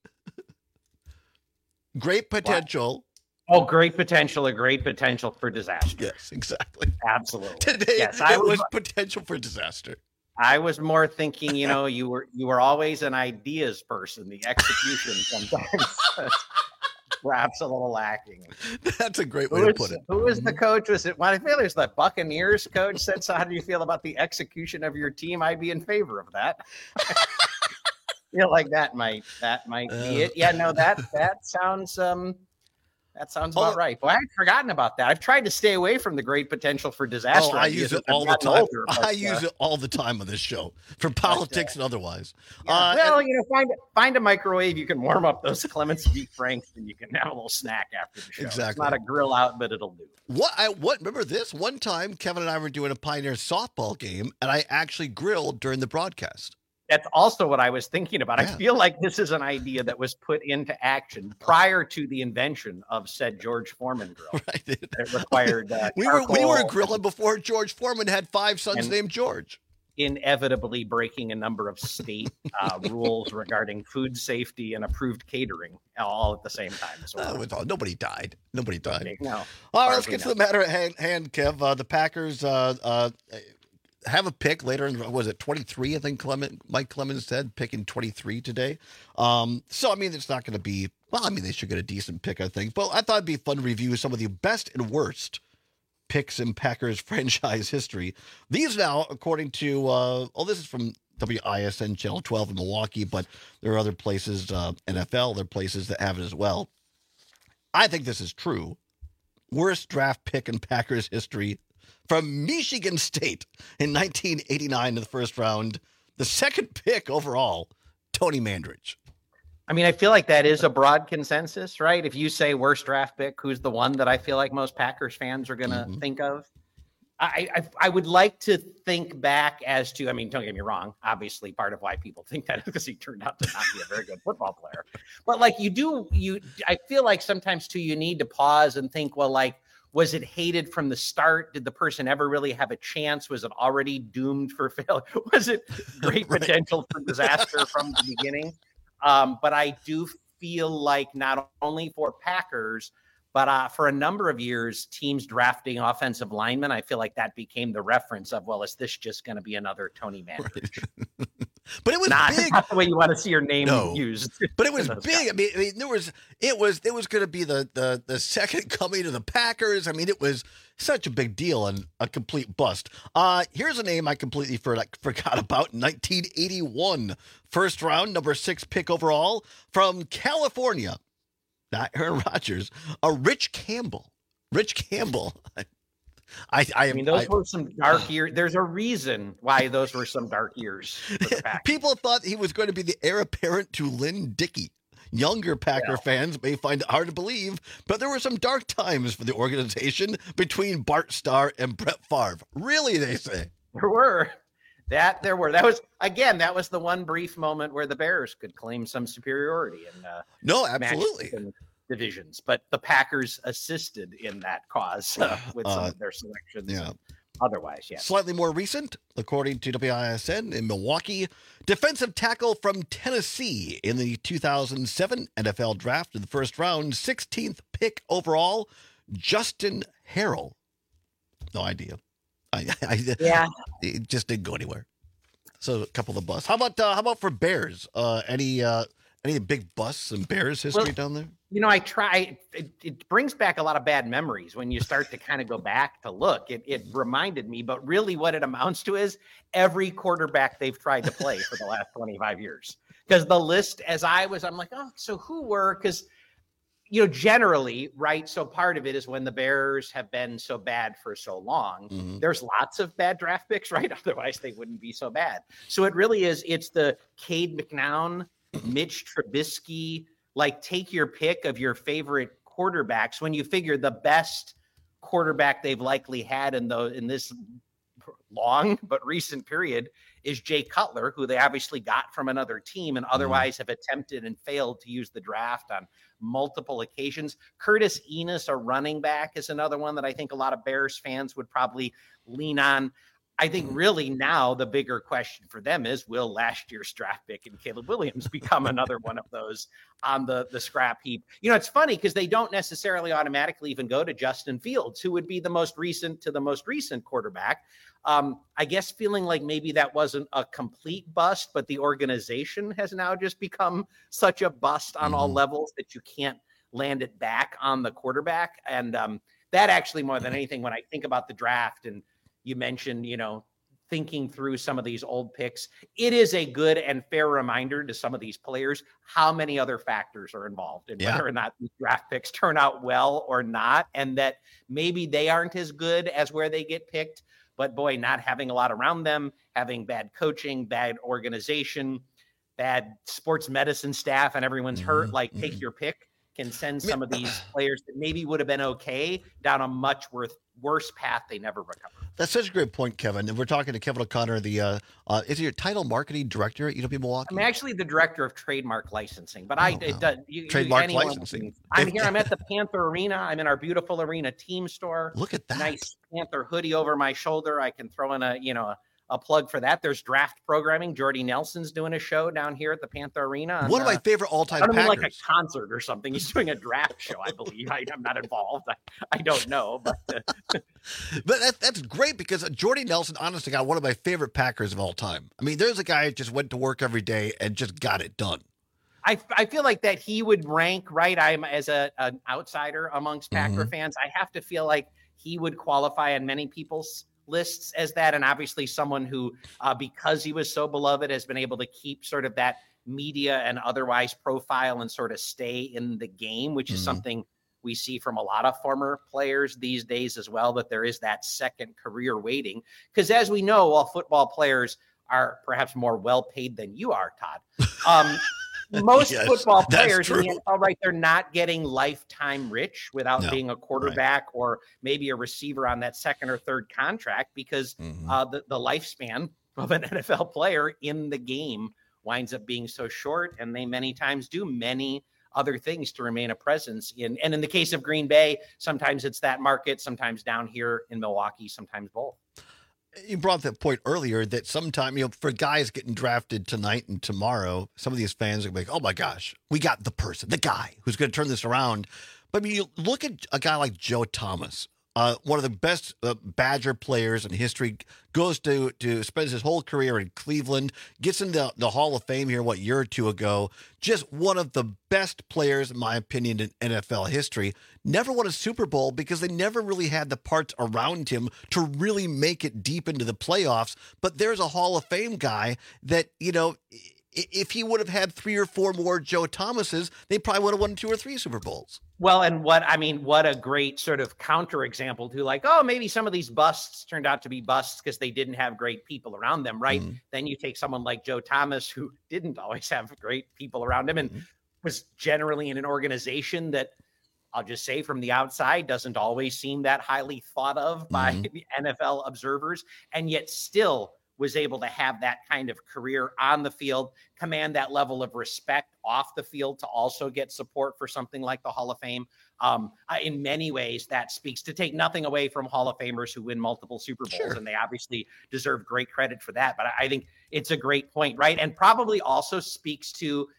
great potential. Wow. Oh, great potential, a great potential for disaster. Yes, exactly. Absolutely. Today, yes, it was potential for disaster. I was more thinking, you were always an ideas person. The execution sometimes perhaps a little lacking. That's a great way to put it. Who was the coach? Was it? Well, I feel there's the Buccaneers coach said, so how do you feel about the execution of your team? I'd be in favor of that. Feel like that might be it. Yeah, no, that sounds about right. Well, I had forgotten about that. I've tried to stay away from the great potential for disaster. I use it all the time. I use it all the time on this show for politics and otherwise. Yeah, find a microwave. You can warm up those Clemens beef franks, and you can have a little snack after the show. Exactly. It's not a grill out, but it'll do. What? Remember this? One time, Kevin and I were doing a Pioneer softball game, and I actually grilled during the broadcast. That's also what I was thinking about. Yeah. I feel like this is an idea that was put into action prior to the invention of said George Foreman grill. Right. It required we were grilling before George Foreman had 5 sons named George. inevitably breaking a number of state rules regarding food safety and approved catering all at the same time. So nobody died. Nobody died. Okay, no. All right, let's get to the matter at hand, Kev. The Packers have a pick later in, was it 23? I think Mike Clemens said picking 23 today. So, I mean, it's not going to be, well, I mean, they should get a decent pick, I think. But I thought it'd be fun to review some of the best and worst picks in Packers franchise history. These now, according to, this is from WISN Channel 12 in Milwaukee, but there are other places, NFL, there are places that have it as well. I think this is true. Worst draft pick in Packers history from Michigan State in 1989 in the first round. The second pick overall, Tony Mandridge. I mean, I feel like that is a broad consensus, right? If you say worst draft pick, who's the one that I feel like most Packers fans are going to think of? I would like to think back as to, I mean, don't get me wrong. Obviously, part of why people think that is because he turned out to not be a very good football player. But like I feel like sometimes too, you need to pause and think, well, like, was it hated from the start? Did the person ever really have a chance? Was it already doomed for failure? Was it great potential for disaster from the beginning? But I do feel like not only for Packers, but for a number of years, teams drafting offensive linemen, I feel like that became the reference of, well, is this just going to be another Tony Mandridge? But it was big. Not the way you want to see your name used. But it was big. I mean, it was going to be the second coming of the Packers. I mean, it was such a big deal and a complete bust. Here's a name I completely forgot about. 1981, first round, number 6 pick overall from California. Not Aaron Rodgers, Rich Campbell. Rich Campbell. I mean, those were some dark years. There's a reason why those were some dark years for the Packers. People thought he was going to be the heir apparent to Lynn Dickey. Younger Packer fans may find it hard to believe, but there were some dark times for the organization between Bart Starr and Brett Favre. Really, they say. There were. That was the one brief moment where the Bears could claim some superiority in no, absolutely. Divisions, but the Packers assisted in that cause with some of their selections. Yeah. Otherwise, yeah. Slightly more recent, according to WISN in Milwaukee, defensive tackle from Tennessee in the 2007 NFL draft in the first round, 16th pick overall, Justin Harrell. No idea. It just didn't go anywhere. So a couple of busts. How about for Bears? Any big busts in Bears history down there? You know, it brings back a lot of bad memories when you start to kind of go back to look. It reminded me, but really what it amounts to is every quarterback they've tried to play for the last 25 years. Because the list, I'm like, oh, so who were? Because, you know, generally, right, so part of it is when the Bears have been so bad for so long, there's lots of bad draft picks, right? Otherwise, they wouldn't be so bad. So it really is, it's the Cade McNown, Mitch Trubisky, like take your pick of your favorite quarterbacks when you figure the best quarterback they've likely had in this long but recent period is Jay Cutler, who they obviously got from another team and otherwise have attempted and failed to use the draft on multiple occasions. Curtis Enos, a running back, is another one that I think a lot of Bears fans would probably lean on. I think really now the bigger question for them is, will last year's draft pick and Caleb Williams become another one of those on the scrap heap? You know, it's funny because they don't necessarily automatically even go to Justin Fields, who would be the most recent quarterback. I guess feeling like maybe that wasn't a complete bust, but the organization has now just become such a bust on all levels that you can't land it back on the quarterback. And that actually, more than anything, when I think about the draft, and you mentioned, you know, thinking through some of these old picks, it is a good and fair reminder to some of these players how many other factors are involved in whether or not these draft picks turn out well or not, and that maybe they aren't as good as where they get picked. But boy, not having a lot around them, having bad coaching, bad organization, bad sports medicine staff, and everyone's hurt, like take your pick, can send some of these players that maybe would have been okay down a much worse path they never recover. That's such a great point, Kevin. And we're talking to Kevin O'Connor, is he your title marketing director at UW Milwaukee? I'm actually the director of trademark licensing, but trademark licensing. I'm here. I'm at the Panther Arena. I'm in our beautiful arena team store. Look at that. Nice Panther hoodie over my shoulder. I can throw in a a plug for that. There's draft programming. Jordy Nelson's doing a show down here at the Panther Arena. One of my favorite all-time Packers. I don't mean like a concert or something. He's doing a draft show, I believe. I'm not involved. I don't know. But that's great because Jordy Nelson, honestly, got one of my favorite Packers of all time. I mean, there's a guy who just went to work every day and just got it done. I feel like that he would rank, right? I'm as an outsider amongst Packer fans. I have to feel like he would qualify on many people's lists as that. And obviously someone who, because he was so beloved, has been able to keep sort of that media and otherwise profile and sort of stay in the game, which is something we see from a lot of former players these days as well, that there is that second career waiting. Because as we know, while football players are perhaps more well paid than you are, Todd, most football players in the NFL, right, they're not getting lifetime rich without being a quarterback or maybe a receiver on that second or third contract, because the lifespan of an NFL player in the game winds up being so short, and they many times do many other things to remain a presence in. And in the case of Green Bay, sometimes it's that market, sometimes down here in Milwaukee, sometimes both. You brought that point earlier that sometime, for guys getting drafted tonight and tomorrow, some of these fans are like, oh my gosh, we got the person, the guy who's going to turn this around. But I mean, you look at a guy like Joe Thomas, one of the best Badger players in history, goes to spends his whole career in Cleveland, gets into the Hall of Fame here, a year or two ago. Just one of the best players, in my opinion, in NFL history. Never won a Super Bowl because they never really had the parts around him to really make it deep into the playoffs. But there's a Hall of Fame guy that, if he would have had 3 or 4 more Joe Thomases, they probably would have won 2 or 3 Super Bowls. Well, and what a great sort of counterexample to like, oh, maybe some of these busts turned out to be busts because they didn't have great people around them, right? Then you take someone like Joe Thomas, who didn't always have great people around him and was generally in an organization that, I'll just say from the outside, doesn't always seem that highly thought of by the NFL observers, and yet still was able to have that kind of career on the field, command that level of respect off the field to also get support for something like the Hall of Fame. In many ways, that speaks, to take nothing away from Hall of Famers who win multiple Super Bowls, and they obviously deserve great credit for that. But I think it's a great point, right? And probably also speaks to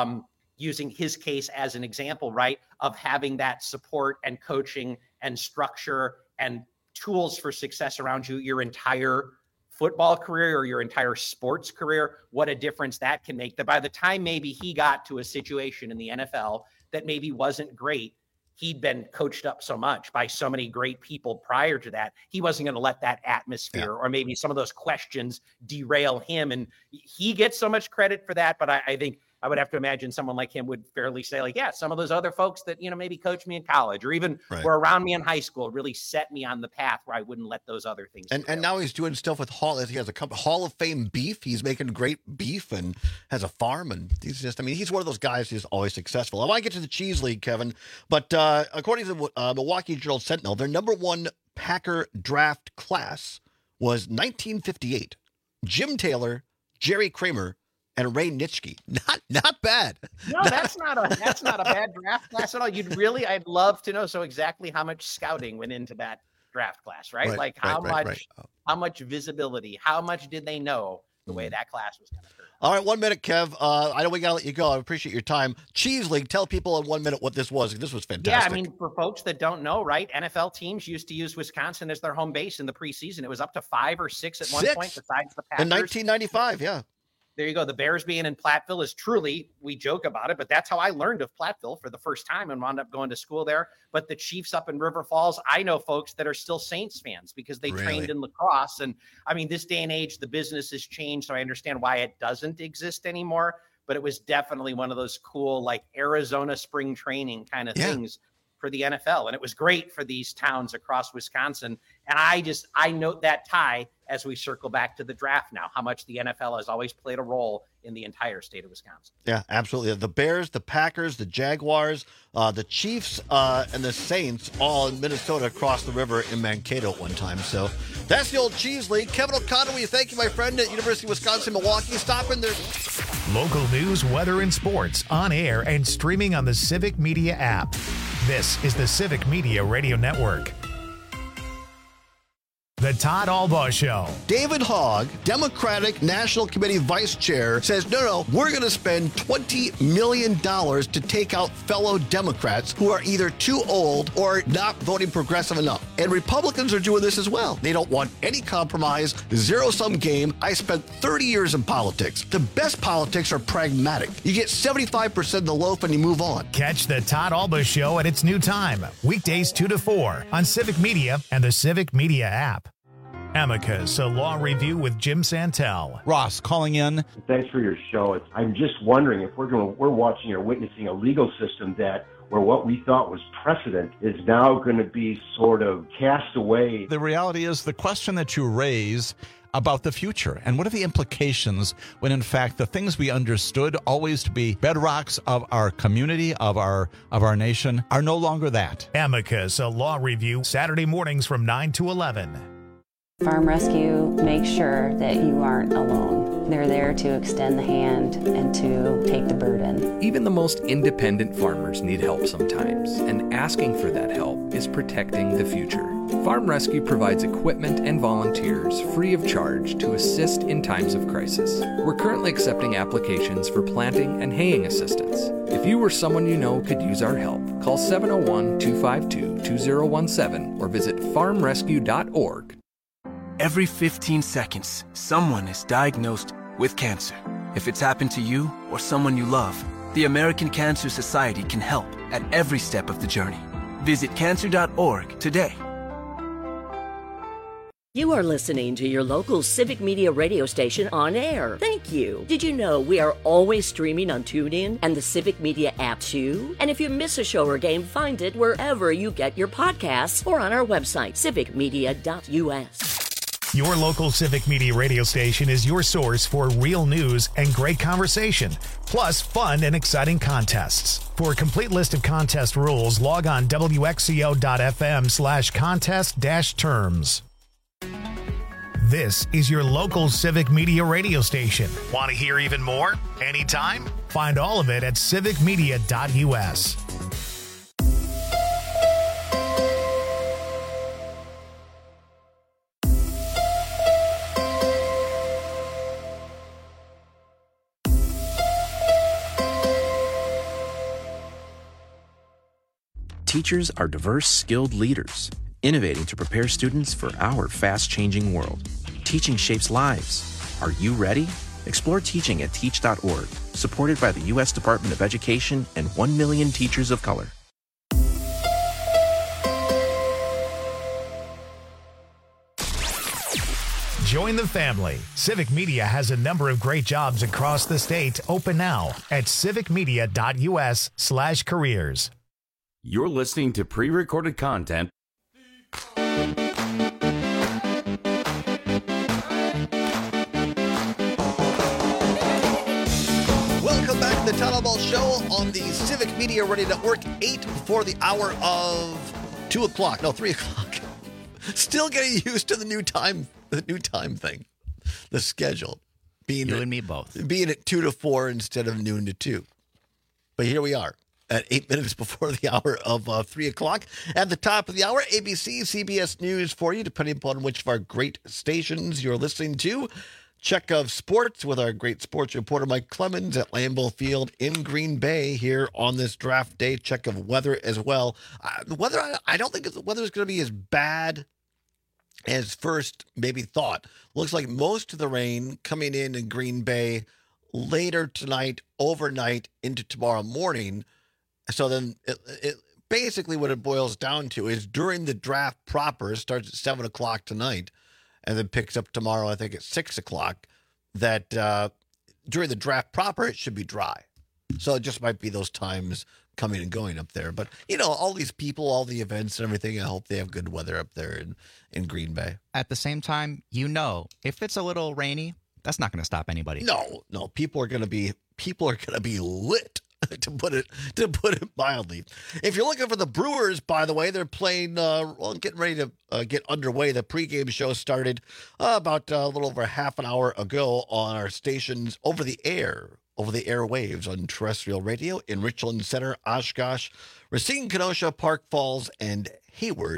using his case as an example, right, of having that support and coaching and structure and tools for success around you your entire football career or your entire sports career, what a difference that can make. That by the time maybe he got to a situation in the NFL that maybe wasn't great, he'd been coached up so much by so many great people prior to that, he wasn't going to let that atmosphere or maybe some of those questions derail him. And he gets so much credit for that. But I think I would have to imagine someone like him would fairly say, like, yeah, some of those other folks that, maybe coached me in college or even were around me in high school really set me on the path where I wouldn't let those other things. And now he's doing stuff with he has a Hall of Fame beef. He's making great beef and has a farm. And he's one of those guys who's always successful. I want to get to the Cheese League, Kevin. But according to the Milwaukee Journal Sentinel, their number 1 Packer draft class was 1958. Jim Taylor, Jerry Kramer, and Ray Nitschke. Not bad. No, that's not a bad draft class at all. I'd love to know exactly how much scouting went into that draft class, right? Like how much visibility, how much did they know the way that class was going to turn out? All right, 1 minute, Kev. I know we got to let you go. I appreciate your time. Cheese League, tell people in 1 minute what this was. This was fantastic. Yeah, for folks that don't know, right, NFL teams used to use Wisconsin as their home base in the preseason. It was up to 5 or 6 at one point besides the Packers. In 1995, yeah. There you go. The Bears being in Platteville is truly, we joke about it, but that's how I learned of Platteville for the first time and wound up going to school there. But the Chiefs up in River Falls, I know folks that are still Saints fans because they trained in lacrosse. And this day and age, the business has changed. So I understand why it doesn't exist anymore. But it was definitely one of those cool, like Arizona spring training kind of things for the NFL. And it was great for these towns across Wisconsin. And I note that tie as we circle back to the draft now, how much the NFL has always played a role in the entire state of Wisconsin. Yeah, absolutely. The Bears, the Packers, the Jaguars, the Chiefs, and the Saints all in Minnesota across the river in Mankato at one time. So that's the old Cheese League. Kevin O'Connor, we thank you, my friend, at University of Wisconsin-Milwaukee. Stop in there. Local news, weather, and sports on air and streaming on the Civic Media app. This is the Civic Media Radio Network. The Todd Albaugh Show. David Hogg, Democratic National Committee Vice Chair, says, no, we're going to spend $20 million to take out fellow Democrats who are either too old or not voting progressive enough. And Republicans are doing this as well. They don't want any compromise, zero-sum game. I spent 30 years in politics. The best politics are pragmatic. You get 75% of the loaf and you move on. Catch the Todd Albaugh Show at its new time, weekdays 2 to 4 on Civic Media and the Civic Media app. Amicus, a law review with Jim Santel. Ross calling in. Thanks for your show. I'm just wondering if we're watching or witnessing a legal system where what we thought was precedent is now going to be sort of cast away. The reality is the question that you raise about the future and what are the implications when in fact the things we understood always to be bedrocks of our community, of our nation, are no longer that. Amicus, a law review, Saturday mornings from 9 to 11. Farm Rescue makes sure that you aren't alone. They're there to extend the hand and to take the burden. Even the most independent farmers need help sometimes, and asking for that help is protecting the future. Farm Rescue provides equipment and volunteers free of charge to assist in times of crisis. We're currently accepting applications for planting and haying assistance. If you or someone you know could use our help, call 701-252-2017 or visit farmrescue.org. Every 15 seconds, someone is diagnosed with cancer. If it's happened to you or someone you love, the American Cancer Society can help at every step of the journey. Visit cancer.org today. You are listening to your local Civic Media radio station on air. Thank you. Did you know we are always streaming on TuneIn and the Civic Media app too? And if you miss a show or game, find it wherever you get your podcasts or on our website, civicmedia.us. Your local Civic Media radio station is your source for real news and great conversation, plus fun and exciting contests. For a complete list of contest rules, log on wxco.fm/contest-terms. This is your local Civic Media radio station. Want to hear even more? Anytime? Find all of it at civicmedia.us. Teachers are diverse, skilled leaders, innovating to prepare students for our fast-changing world. Teaching shapes lives. Are you ready? Explore teaching at teach.org, supported by the U.S. Department of Education and 1 million teachers of color. Join the family. Civic Media has a number of great jobs across the state open now at civicmedia.us/careers. You're listening to pre-recorded content. Welcome back to the Todd Albaugh Show on the Civic Media Radio Network, 8 before the hour of 2 o'clock. No, 3 o'clock. Still getting used to the new time thing, the schedule. You and me both. Being at 2 to 4 instead of noon to 2. But here we are. At 8 minutes before the hour of 3 o'clock. At the top of the hour, ABC, CBS News for you, depending upon which of our great stations you're listening to. Check of sports with our great sports reporter, Mike Clemens, at Lambeau Field in Green Bay here on this draft day. Check of weather as well. The weather, I don't think the weather is going to be as bad as first maybe thought. Looks like most of the rain coming in Green Bay later tonight, overnight, into tomorrow morning. So then it basically what it boils down to is during the draft proper, starts at 7 o'clock tonight and then picks up tomorrow, I think at 6 o'clock, that during the draft proper, it should be dry. So it just might be those times coming and going up there. But, you know, all these people, all the events and everything, I hope they have good weather up there in Green Bay. At the same time, you know, if it's a little rainy, that's not going to stop anybody. No, people are going to be lit. To put it mildly. If you're looking for the Brewers, by the way, they're playing, getting ready to get underway. The pregame show started about a little over half an hour ago on our stations over the airwaves on terrestrial radio in Richland Center, Oshkosh, Racine, Kenosha, Park Falls, and Hayward.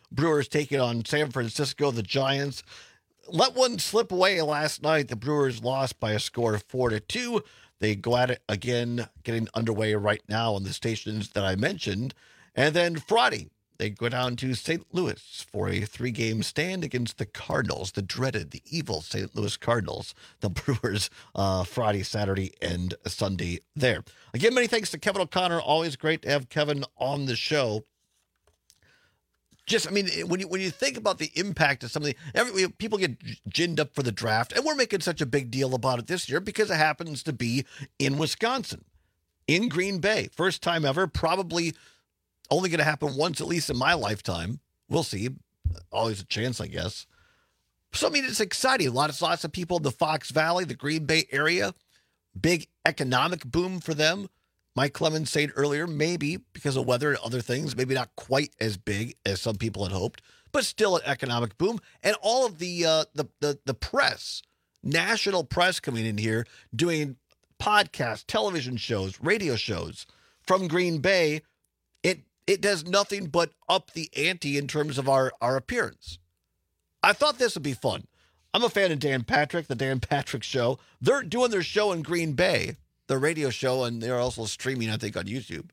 Brewers taking on San Francisco, the Giants. Let one slip away last night. The Brewers lost by a score of 4-2. They go at it again, getting underway right now on the stations that I mentioned. And then Friday, they go down to St. Louis for a 3-game stand against the Cardinals, the dreaded, the evil St. Louis Cardinals. The Brewers Friday, Saturday, and Sunday there. Again, many thanks to Kevin O'Connor. Always great to have Kevin on the show. Just, I mean, when you think about the impact of something, people get ginned up for the draft, and we're making such a big deal about it this year because it happens to be in Wisconsin, in Green Bay. First time ever, probably only going to happen once, at least in my lifetime. We'll see. Always a chance, I guess. So, I mean, it's exciting. Lots of people in the Fox Valley, the Green Bay area. Big economic boom for them. Mike Clemens said earlier, maybe because of weather and other things, maybe not quite as big as some people had hoped, but still an economic boom. And all of the press, national press coming in here, doing podcasts, television shows, radio shows from Green Bay, it does nothing but up the ante in terms of our appearance. I thought this would be fun. I'm a fan of Dan Patrick, the Dan Patrick Show. They're doing their show in Green Bay, the radio show, and they're also streaming, I think, on YouTube.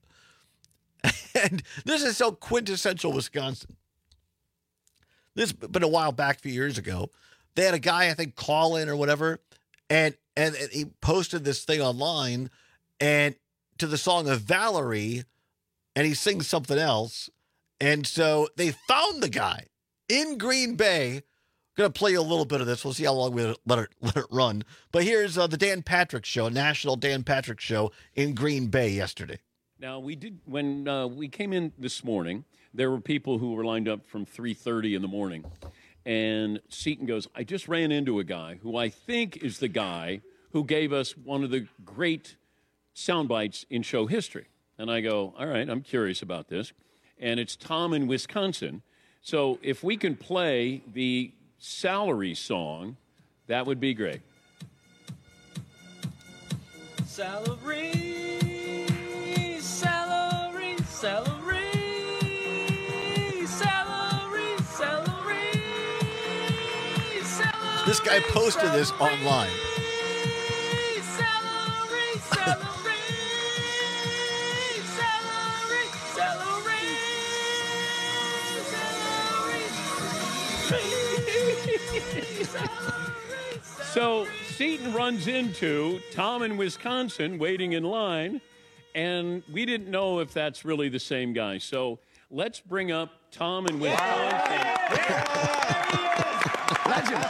And this is so quintessential Wisconsin. This has been a while back, a few years ago. They had a guy, I think, call in or whatever, and he posted this thing online and to the song of Valerie, and he sings something else. And so they found the guy in Green Bay. Going to play you a little bit of this. We'll see how long we let it run. But here's the Dan Patrick Show, National Dan Patrick Show in Green Bay yesterday. Now, when we came in this morning, there were people who were lined up from 3:30 in the morning. And Seton goes, I just ran into a guy who I think is the guy who gave us one of the great sound bites in show history. And I go, all right, I'm curious about this. And it's Tom in Wisconsin. So if we can play the Salary song, that would be great. Salary, salary, salary, salary, salary, salary. This guy posted this online. Salary, salary, salary, salary, salary. So Seton runs into Tom in Wisconsin waiting in line, and we didn't know if that's really the same guy. So let's bring up Tom in Wisconsin. Legend.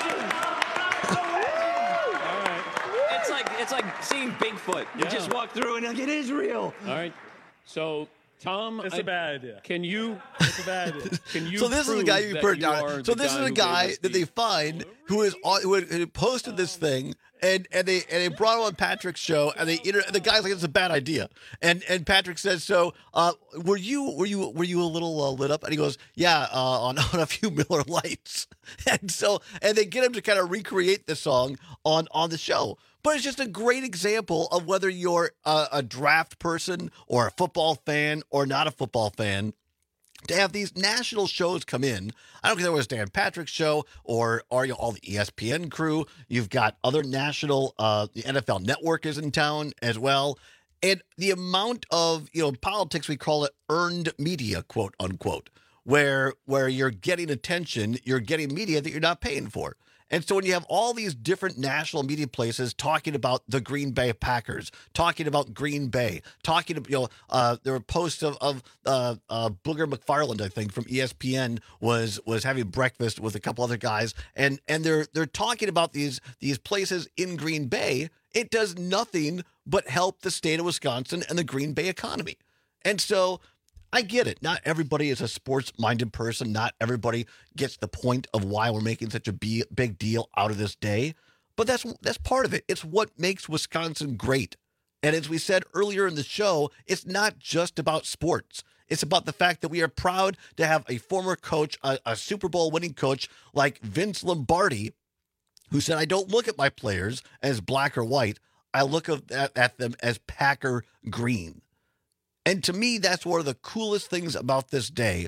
It's like seeing Bigfoot. You just walk through and it is real. All right. So Tom, it's a bad idea. It's a bad idea. Can you? So this is the guy you put down. So this is the guy that they find who had posted this thing, and they brought him on Patrick's show, and the guy's like, it's a bad idea, and Patrick says, so were you a little lit up? And he goes, yeah, on a few Miller Lights, and they get him to kind of recreate the song on the show. But it's just a great example of whether you're a draft person or a football fan or not a football fan, to have these national shows come in. I don't care whether it was Dan Patrick's show or all the ESPN crew. You've got other national, the NFL Network is in town as well. And the amount of, in politics, we call it earned media, quote unquote, where you're getting attention, you're getting media that you're not paying for. And so when you have all these different national media places talking about the Green Bay Packers, talking about Green Bay, talking about, there were posts of Booger McFarland, I think, from ESPN was having breakfast with a couple other guys, and they're talking about these places in Green Bay. It does nothing but help the state of Wisconsin and the Green Bay economy. And so I get it. Not everybody is a sports-minded person. Not everybody gets the point of why we're making such a big deal out of this day. But that's part of it. It's what makes Wisconsin great. And as we said earlier in the show, it's not just about sports. It's about the fact that we are proud to have a former coach, a Super Bowl winning coach like Vince Lombardi, who said, I don't look at my players as black or white. I look at them as Packer green. And to me, that's one of the coolest things about this day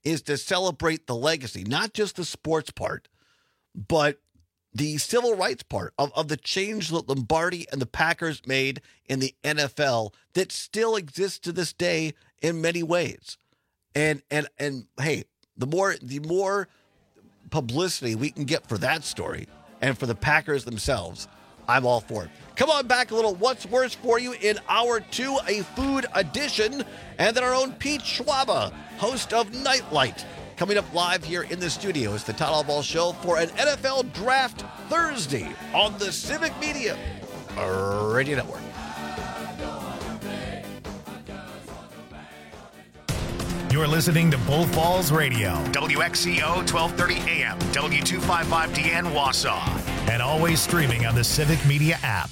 is to celebrate the legacy, not just the sports part, but the civil rights part of the change that Lombardi and the Packers made in the NFL that still exists to this day in many ways. And hey, the more publicity we can get for that story and for the Packers themselves, I'm all for it. Come on back a little What's Worse for You in Hour 2, a food edition, and then our own Pete Schwaba, host of Nightlight. Coming up live here in the studio is the Todd Ball Show for an NFL Draft Thursday on the Civic Media Radio Network. You're listening to Bull Falls Radio, WXCO 1230 AM, W255DN Wausau, and always streaming on the Civic Media app.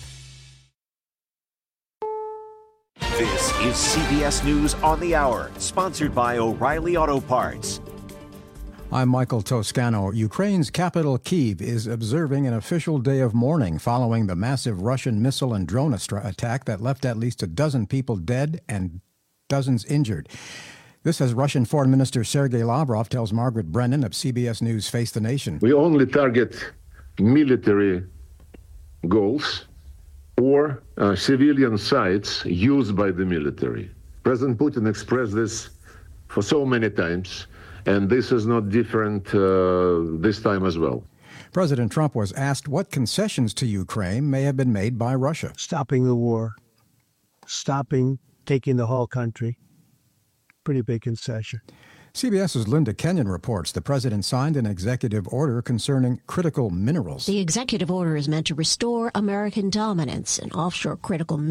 This is CBS News on the Hour, sponsored by O'Reilly Auto Parts. I'm Michael Toscano. Ukraine's capital, Kyiv, is observing an official day of mourning following the massive Russian missile and drone attack that left at least a dozen people dead and dozens injured. This as Russian Foreign Minister Sergei Lavrov tells Margaret Brennan of CBS News Face the Nation. We only target military goals or civilian sites used by the military. President Putin expressed this for so many times, and this is not different this time as well. President Trump was asked what concessions to Ukraine may have been made by Russia. Stopping the war, taking the whole country. Pretty big concession. CBS's Linda Kenyon reports the president signed an executive order concerning critical minerals. The executive order is meant to restore American dominance in offshore critical minerals.